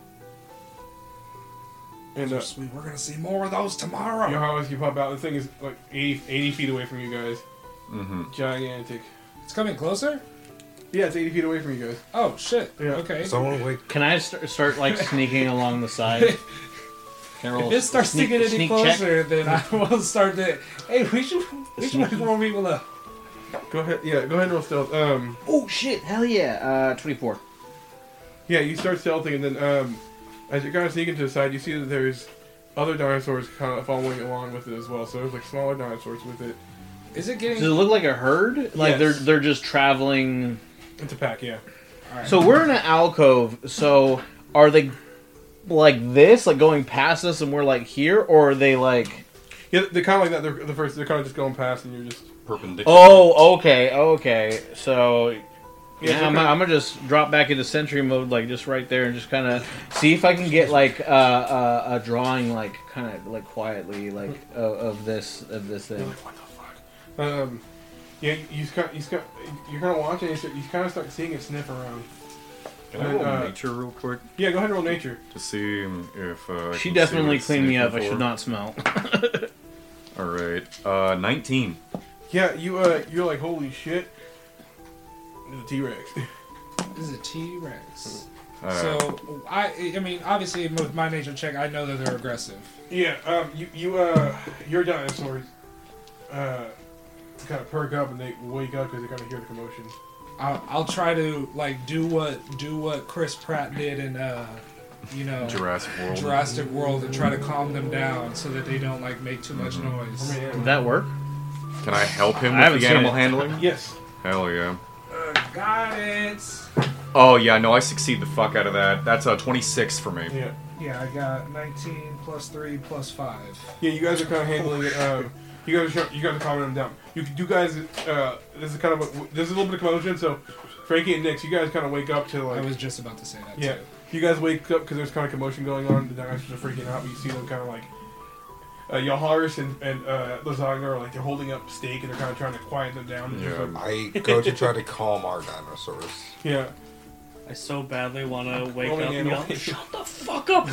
And So sweet. We're gonna see more of those tomorrow. you know how you pop out. The thing is like 80 feet away from you guys. Mm-hmm. Gigantic. It's coming closer. Yeah, it's 80 feet away from you guys. Oh shit. Yeah. Okay. Someone wake. Can I start like sneaking along the side? Can I roll if it starts to get any sneak closer, then I will start to. Hey, we should wake more people up. Go ahead. Yeah, go ahead and roll stealth. Oh shit! Hell yeah! 24. Yeah, you start stealthing, and then as you're kind of sneaking to the side, you see that there's other dinosaurs kind of following along with it as well. So there's like smaller dinosaurs with it. Is it getting? Does it look like a herd? Like Yes. they're just traveling. It's a pack, yeah. Alright. So we're in an alcove. So are they like this, like going past us, and we're like here, or are they like? Yeah, they're kind of like that. They're kind of just going past, and you're just. Perpendicular. Oh, okay. So Yeah, I'm gonna just drop back into sentry mode, like just right there, and just kind of see if I can get like a drawing, like kind of like quietly, like of this thing. What the fuck? Yeah, you're kind of watching. You kind of start seeing it sniff around. Can I roll nature real quick Yeah, go ahead and roll nature. to see if I She can definitely see what cleaned me it's up. I sniffing should for? not smell. All right, 19. Yeah, you're like, holy shit. It's a T-Rex. This is a T-Rex. Uh, So I mean, obviously with my nature check, I know that they're aggressive. Yeah, your dinosaurs kind of perk up and they wake up because they kind of hear the commotion. I'll try to like do what Chris Pratt did in Jurassic World and try to calm them down so that they don't like make too much noise. Did that work? Can I help him I with haven't the seen animal it. handling? Yes. Hell yeah. Got it. Oh yeah, no, I succeed the fuck out of that. That's a 26 for me. Yeah. Yeah, I got 19 plus 3 plus 5. Yeah, you guys are kind of handling it. You guys are calming them down. You guys, this is kind of there's a little bit of commotion. So, Frankie and Nix, you guys kind of wake up to like. I was just about to say that. Yeah, Too. you guys wake up because there's kind of commotion going on. The dinosaurs are freaking out. But you see them kind of like. Yalharis and Lasagna are like they're holding up stake and they're kind of trying to quiet them down. And just, like, I go to try to calm our dinosaurs. yeah. I so badly want to wake Rolling up and animal. yell, "Shut the fuck up!"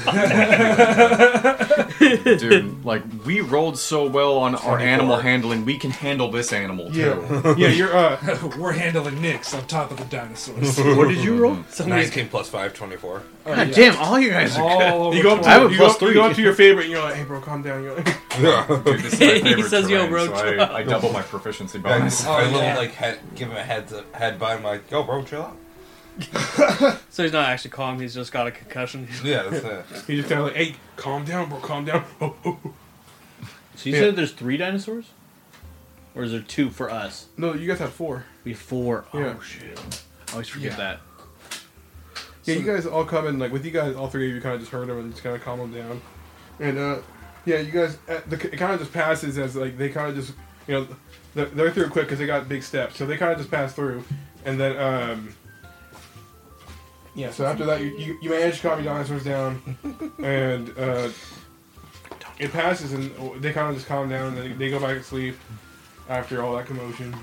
Dude, like, we rolled so well on our animal handling, we can handle this animal, too. Yeah. Yeah, you're We're handling Nyx on top of the dinosaurs. What did you roll? 19 plus 5, 24. God damn, all you guys are good. All over you go up 20. I have a to, plus you 3. go up to your favorite and you're like, hey bro, calm down. You're like, Yeah. Dude, this is my He favorite says, "Yo, terrain, bro, so chill I double my proficiency I, bonus. I literally yeah. like give him a head bite. I'm like, yo, bro, chill out. So he's not actually calm. He's just got a concussion. Yeah, that's it. he's just kind of like, hey, calm down, bro, calm down. Oh, oh, oh. So you Yeah. said there's 3 dinosaurs? Or is there 2 for us? No, you guys have 4. We have 4. Yeah. Oh shit. I always forget Yeah. that. Yeah, So you guys all come in, like, with you guys, all 3 of you kind of just heard them and just kind of calm them down. And, yeah, you guys, it kind of just passes as, like, they kind of just, you know, they're through quick because they got big steps. So they kind of just pass through. And then, yeah, so after that, you manage to calm your dinosaurs down. And, it passes and they kind of just calm down and then they go back to sleep after all that commotion.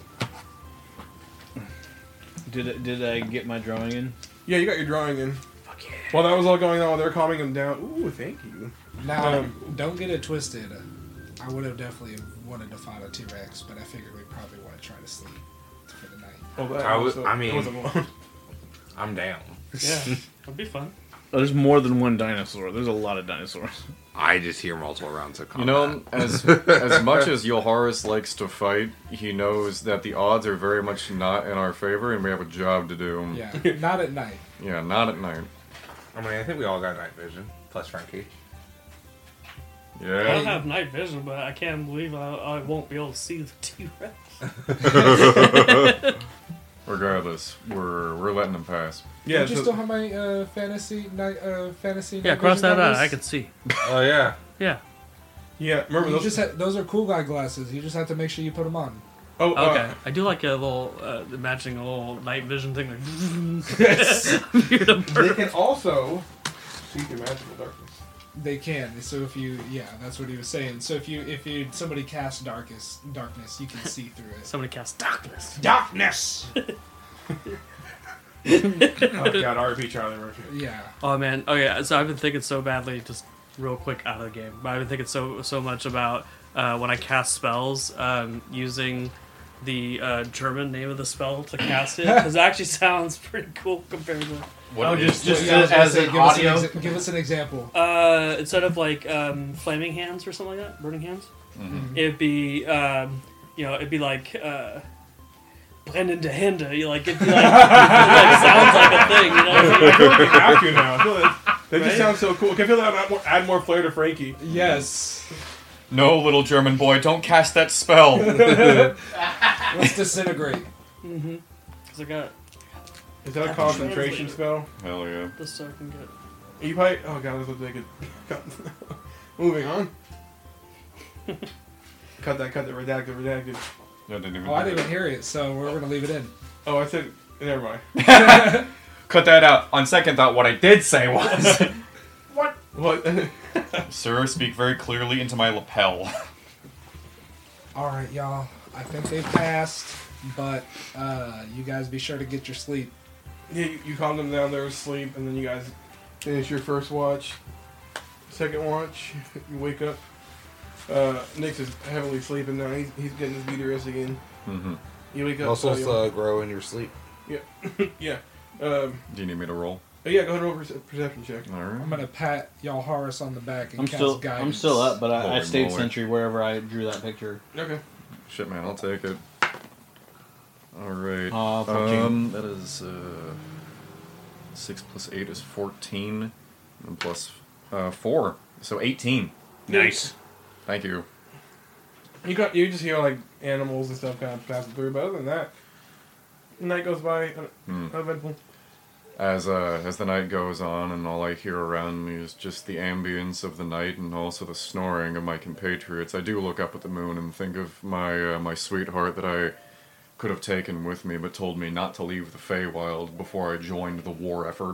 Did I get my drawing in? Yeah, you got your drawing in. Fuck yeah. While that was all going on, they're calming them down. Ooh, thank you. Now, don't get it twisted. I would have definitely wanted to fight a T-Rex, but I figured we probably want to try to sleep for the night. Oh, that I was- also- I mean- that wasn't long. I'm down. Yeah, that'd be fun. Oh, there's more than one dinosaur. There's a lot of dinosaurs. I just hear multiple rounds of You combat. know, as much as Yolharis likes to fight, he knows that the odds are very much not in our favor, and we have a job to do. Yeah, not at night. Yeah, not at night. I mean, I think we all got night vision, plus Frankie. I Yeah. don't have night vision, but I can't believe I won't be able to see the T-Rex. Regardless, we're letting him pass. Yeah, Don't you so- still have my fantasy night? Fantasy. Yeah, night cross vision that out. goggles? I can see. Oh yeah. Yeah. yeah. Remember You those? just those are cool guy glasses. You just have to make sure you put them on. oh, Okay. I do like a little imagining a little night vision thing. Like, You're the they bird. can also see through magical darkness. They can. So if you, that's what he was saying. So if you somebody casts darkness, you can see through it. Somebody cast darkness. Darkness. Oh god, RP Charlie Murphy. Yeah. Oh man. Oh yeah. So I've been thinking so badly, just real quick out of the game. But I've been thinking so much about when I cast spells, using the German name of the spell to cast it, because it actually sounds pretty cool compared to. Oh, just Yeah, I was gonna as say, an give us audio. give us an example. Instead of like flaming hands or something like that, burning hands, it'd be it'd be like brennende Hände. You like it'd be like, it sounds like a thing, you know. I feel like you have to now. I feel like that Right? just sounds so cool. I feel like add more flair to Frankie. Yes. No, little German boy, don't cast that spell. Let's disintegrate. Because I got Is that a Have to concentration translate spell? Hell yeah. this, so I can get. You probably. Oh god, this looks like it. Moving on. Cut that. Redacted. I didn't even Oh, I didn't even hear it, so we're gonna leave it in. Oh, I said. Never mind. Cut that out. On second thought, what I did say was, What? Sir, speak very clearly into my lapel. All right, y'all. I think they've passed, but you guys be sure to get your sleep. Yeah, you calm them down there asleep, and then you guys finish your first watch. Second watch, you wake up. Nick's is heavily sleeping now. He's getting his Buterus again. Mm-hmm. You wake up. Muscles you- grow in your sleep. yeah. Do you need me to roll? Yeah, go ahead and roll a perception check. All right. I'm gonna pat y'all Horace on the back and I'm cast guidance. I'm still up, but I Holy stayed moly. sentry wherever I drew that picture. Okay. Shit, man, I'll take it. All right. PUBG. That is 6 plus 8 is 14, and plus 4, so 18. Nice. Thank you. You just hear like animals and stuff kind of passing through, but other than that, the night goes by uneventful. As the night goes on, and all I hear around me is just the ambience of the night, and also the snoring of my compatriots, I do look up at the moon and think of my my sweetheart that I could have taken with me, but told me not to leave the Feywild before I joined the war effort.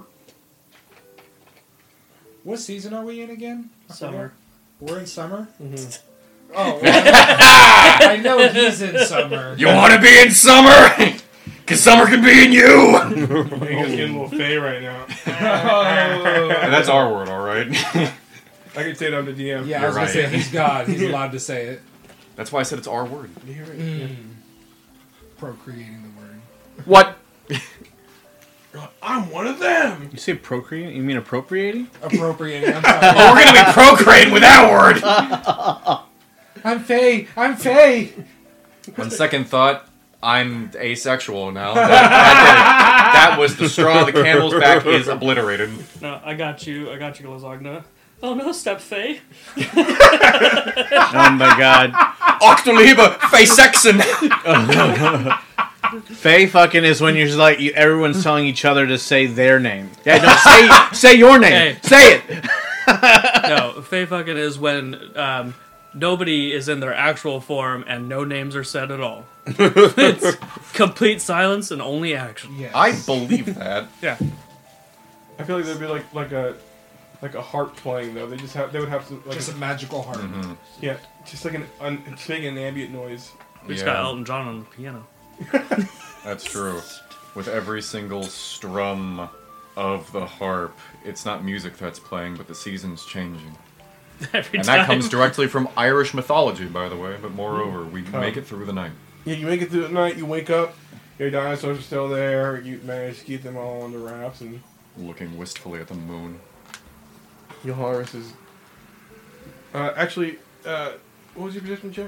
What season are we in again? Summer. We're in summer? Mm-hmm. Oh, well, I know he's in summer. You want to be in summer? Because summer can be in you! You're getting a little fey right now. And that's our word, alright? I can say it on the DM. Yeah, I You're was going right. to say, he's God. He's allowed to say it. That's why I said it's our word. You're right. Mm. Procreating the word. What? I'm one of them. You say procreating? You mean appropriating? Appropriating. I'm Oh, sorry. we're gonna be procreating with that word! I'm Faye. I'm Faye. On second thought, I'm asexual now. That was the straw. The camel's back is obliterated. No, I got you, Lasagna. Oh no, Step Faye. Oh my god. Octoliebe, Faysexen! Faye fucking is when you're just like, everyone's telling each other to say their name. Yeah, no, say your name. Hey. Say it. No, Faye fucking is when nobody is in their actual form and no names are said at all. It's complete silence and only action. Yes. I believe that. Yeah. I feel like there'd be like a harp playing though. They would have some like Just a magical heart. yeah, just like just making an ambient noise. We just got Elton John on the piano. That's true. With every single strum of the harp, it's not music that's playing, but the seasons changing. Every And time. that comes directly from Irish mythology, by the way, but moreover, we make it through the night. Yeah, you make it through the night. You wake up. Your dinosaurs are still there. You manage to keep them all under wraps, and Looking wistfully at the moon. Yoharis is actually. What was your position check?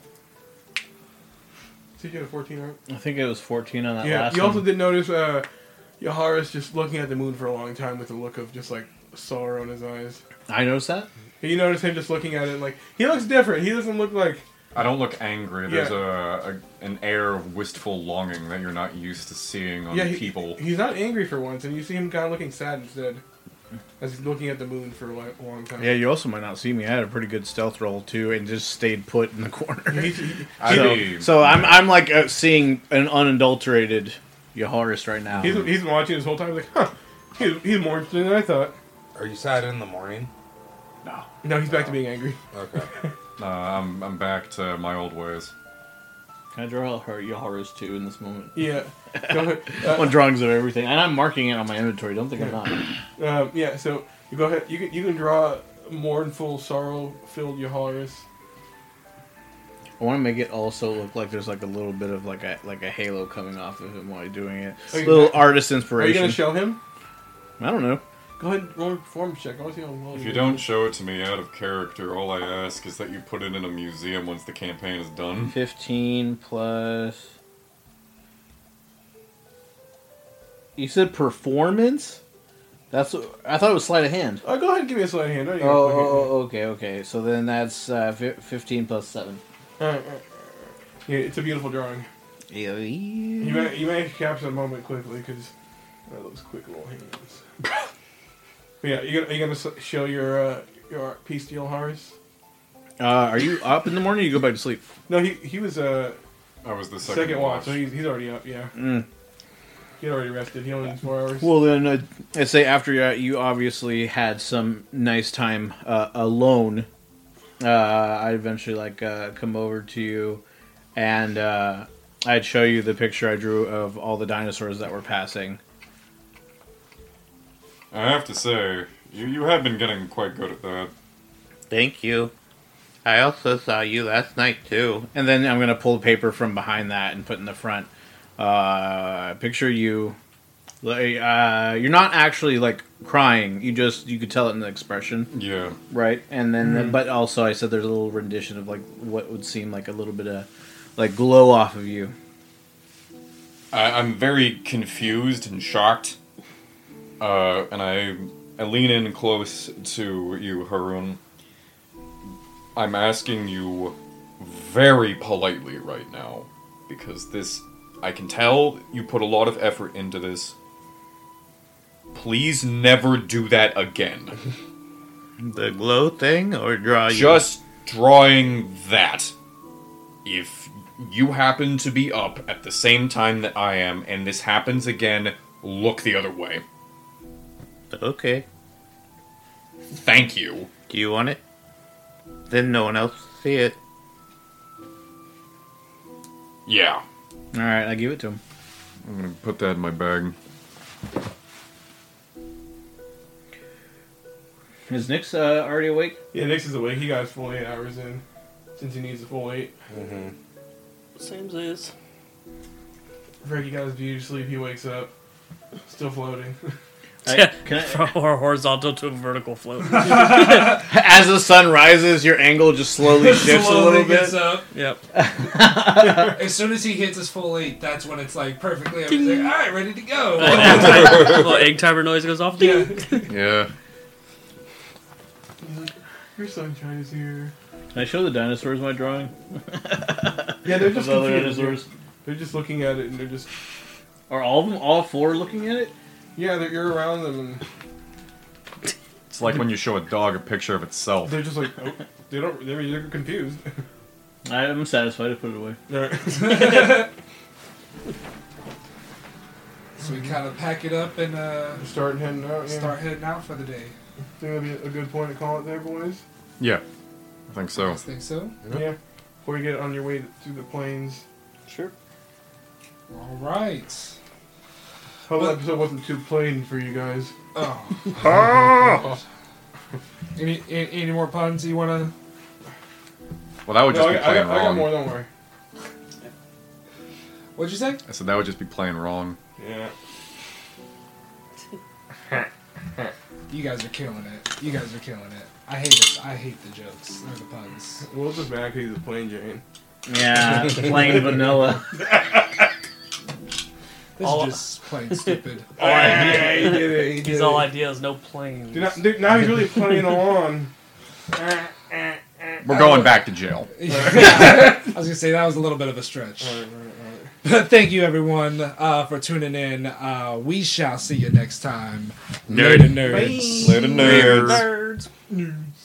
So you got a 14, right? I think it was 14 on that Yeah. last You also one. did notice Yoharis just looking at the moon for a long time with a look of just like sorrow in his eyes. I noticed that. You notice him just looking at it like he looks different. He doesn't look like I don't look angry. There's an air of wistful longing that you're not used to seeing on people. He's not angry for once, and you see him kind of looking sad instead, as he's looking at the moon for a long time. Yeah, you also might not see me. I had a pretty good stealth roll too, and just stayed put in the corner. So I'm like seeing an unadulterated Yoharis right now. He's been watching this whole time. Like, huh? He's more interesting than I thought. Are you sad in the morning? No, he's back to being angry. Okay. I'm back to my old ways. Can I draw her Yoharis too in this moment? Yeah. Go ahead. On drawings of everything, and I'm marking it on my inventory. Don't think I'm not. Yeah. So you go ahead. You can draw a mournful, sorrow-filled Yoharis. I want to make it also look like there's like a little bit of like a halo coming off of him while you're doing it. Are you Little gonna- artist Are you inspiration. gonna show him? I don't know. Go ahead and roll a performance check. I want to see how well If you don't show it to me out of character, all I ask is that you put it in a museum once the campaign is done. 15 plus. You said performance? I thought it was sleight of hand. Oh, go ahead and give me a sleight of hand. Okay. So then that's 15 plus 7. Alright. Yeah, it's a beautiful drawing. Yeah. You managed to capture the moment quickly because those quick little hands. But yeah, you gonna show your piece to Yoharis? Are you up in the morning or you go back to sleep? No, he was I was the second watch, so he's already up. Yeah, he already rested. He only needs 4 hours. Well, then I'd say after you obviously had some nice time alone, I'd eventually come over to you, and I'd show you the picture I drew of all the dinosaurs that were passing. I have to say, you have been getting quite good at that. Thank you. I also saw you last night, too. And then I'm going to pull the paper from behind that and put in the front. Picture you. You're not actually, crying. You could tell it in the expression. Yeah. Right? And then, but also I said there's a little rendition of, what would seem like a little bit of, glow off of you. I'm very confused and shocked. And I lean in close to you, Harun. I'm asking you very politely right now, because this, I can tell you put a lot of effort into this. Please never do that again. The glow thing or draw you? Just drawing that. If you happen to be up at the same time that I am, and this happens again, look the other way. Okay. Thank you. Do you want it? Then no one else will see it. Yeah. Alright, I give it to him. I'm gonna put that in my bag. Is Nyx already awake? Yeah, Nyx is awake. He got his full 8 hours in, since he needs a full 8. Same as. Frankie got his beauty sleep. He wakes up, still floating. From horizontal to a vertical float. As the sun rises, your angle just slowly shifts a little gets bit. up. Yep. As soon as he hits his full 8, that's when it's like perfectly up. He's like, alright, ready to go. Little egg timer noise goes off. Yeah. Yeah. He's like, your sunshine is here. Can I show the dinosaurs my drawing? Yeah, they're just Those other confused. dinosaurs. They're just looking at it, and they're just... Are all of them, all four looking at it? Yeah, you're around them, and It's like when you show a dog a picture of itself. they're just like, oh, they're confused. I'm satisfied to put it away. Alright. So we kind of pack it up and Start heading out, yeah. start heading out for the day. Think that'd be a good point to call it there, boys? Yeah. I think so. I think so. Yeah. Before you get on your way through the plains. Sure. Alright. Hope the episode wasn't too plain for you guys. Oh. Any more puns you want to... Well, that would just No, be I playing got wrong. more, don't worry. What'd you say? I said that would just be playing wrong. Yeah. You guys are killing it. You guys are killing it. I hate it. I hate the jokes or the puns. We'll just back he's a plain Jane. Yeah, plain vanilla. This All- is just plain stupid. Yeah, he did it. He did He's it. all ideas, no planes. Dude, now he's really playing along. We're going back to jail. I was gonna say that was a little bit of a stretch. But thank you everyone for tuning in. We shall see you next time. Nerd. Later, nerds. Later, nerds. Nerds.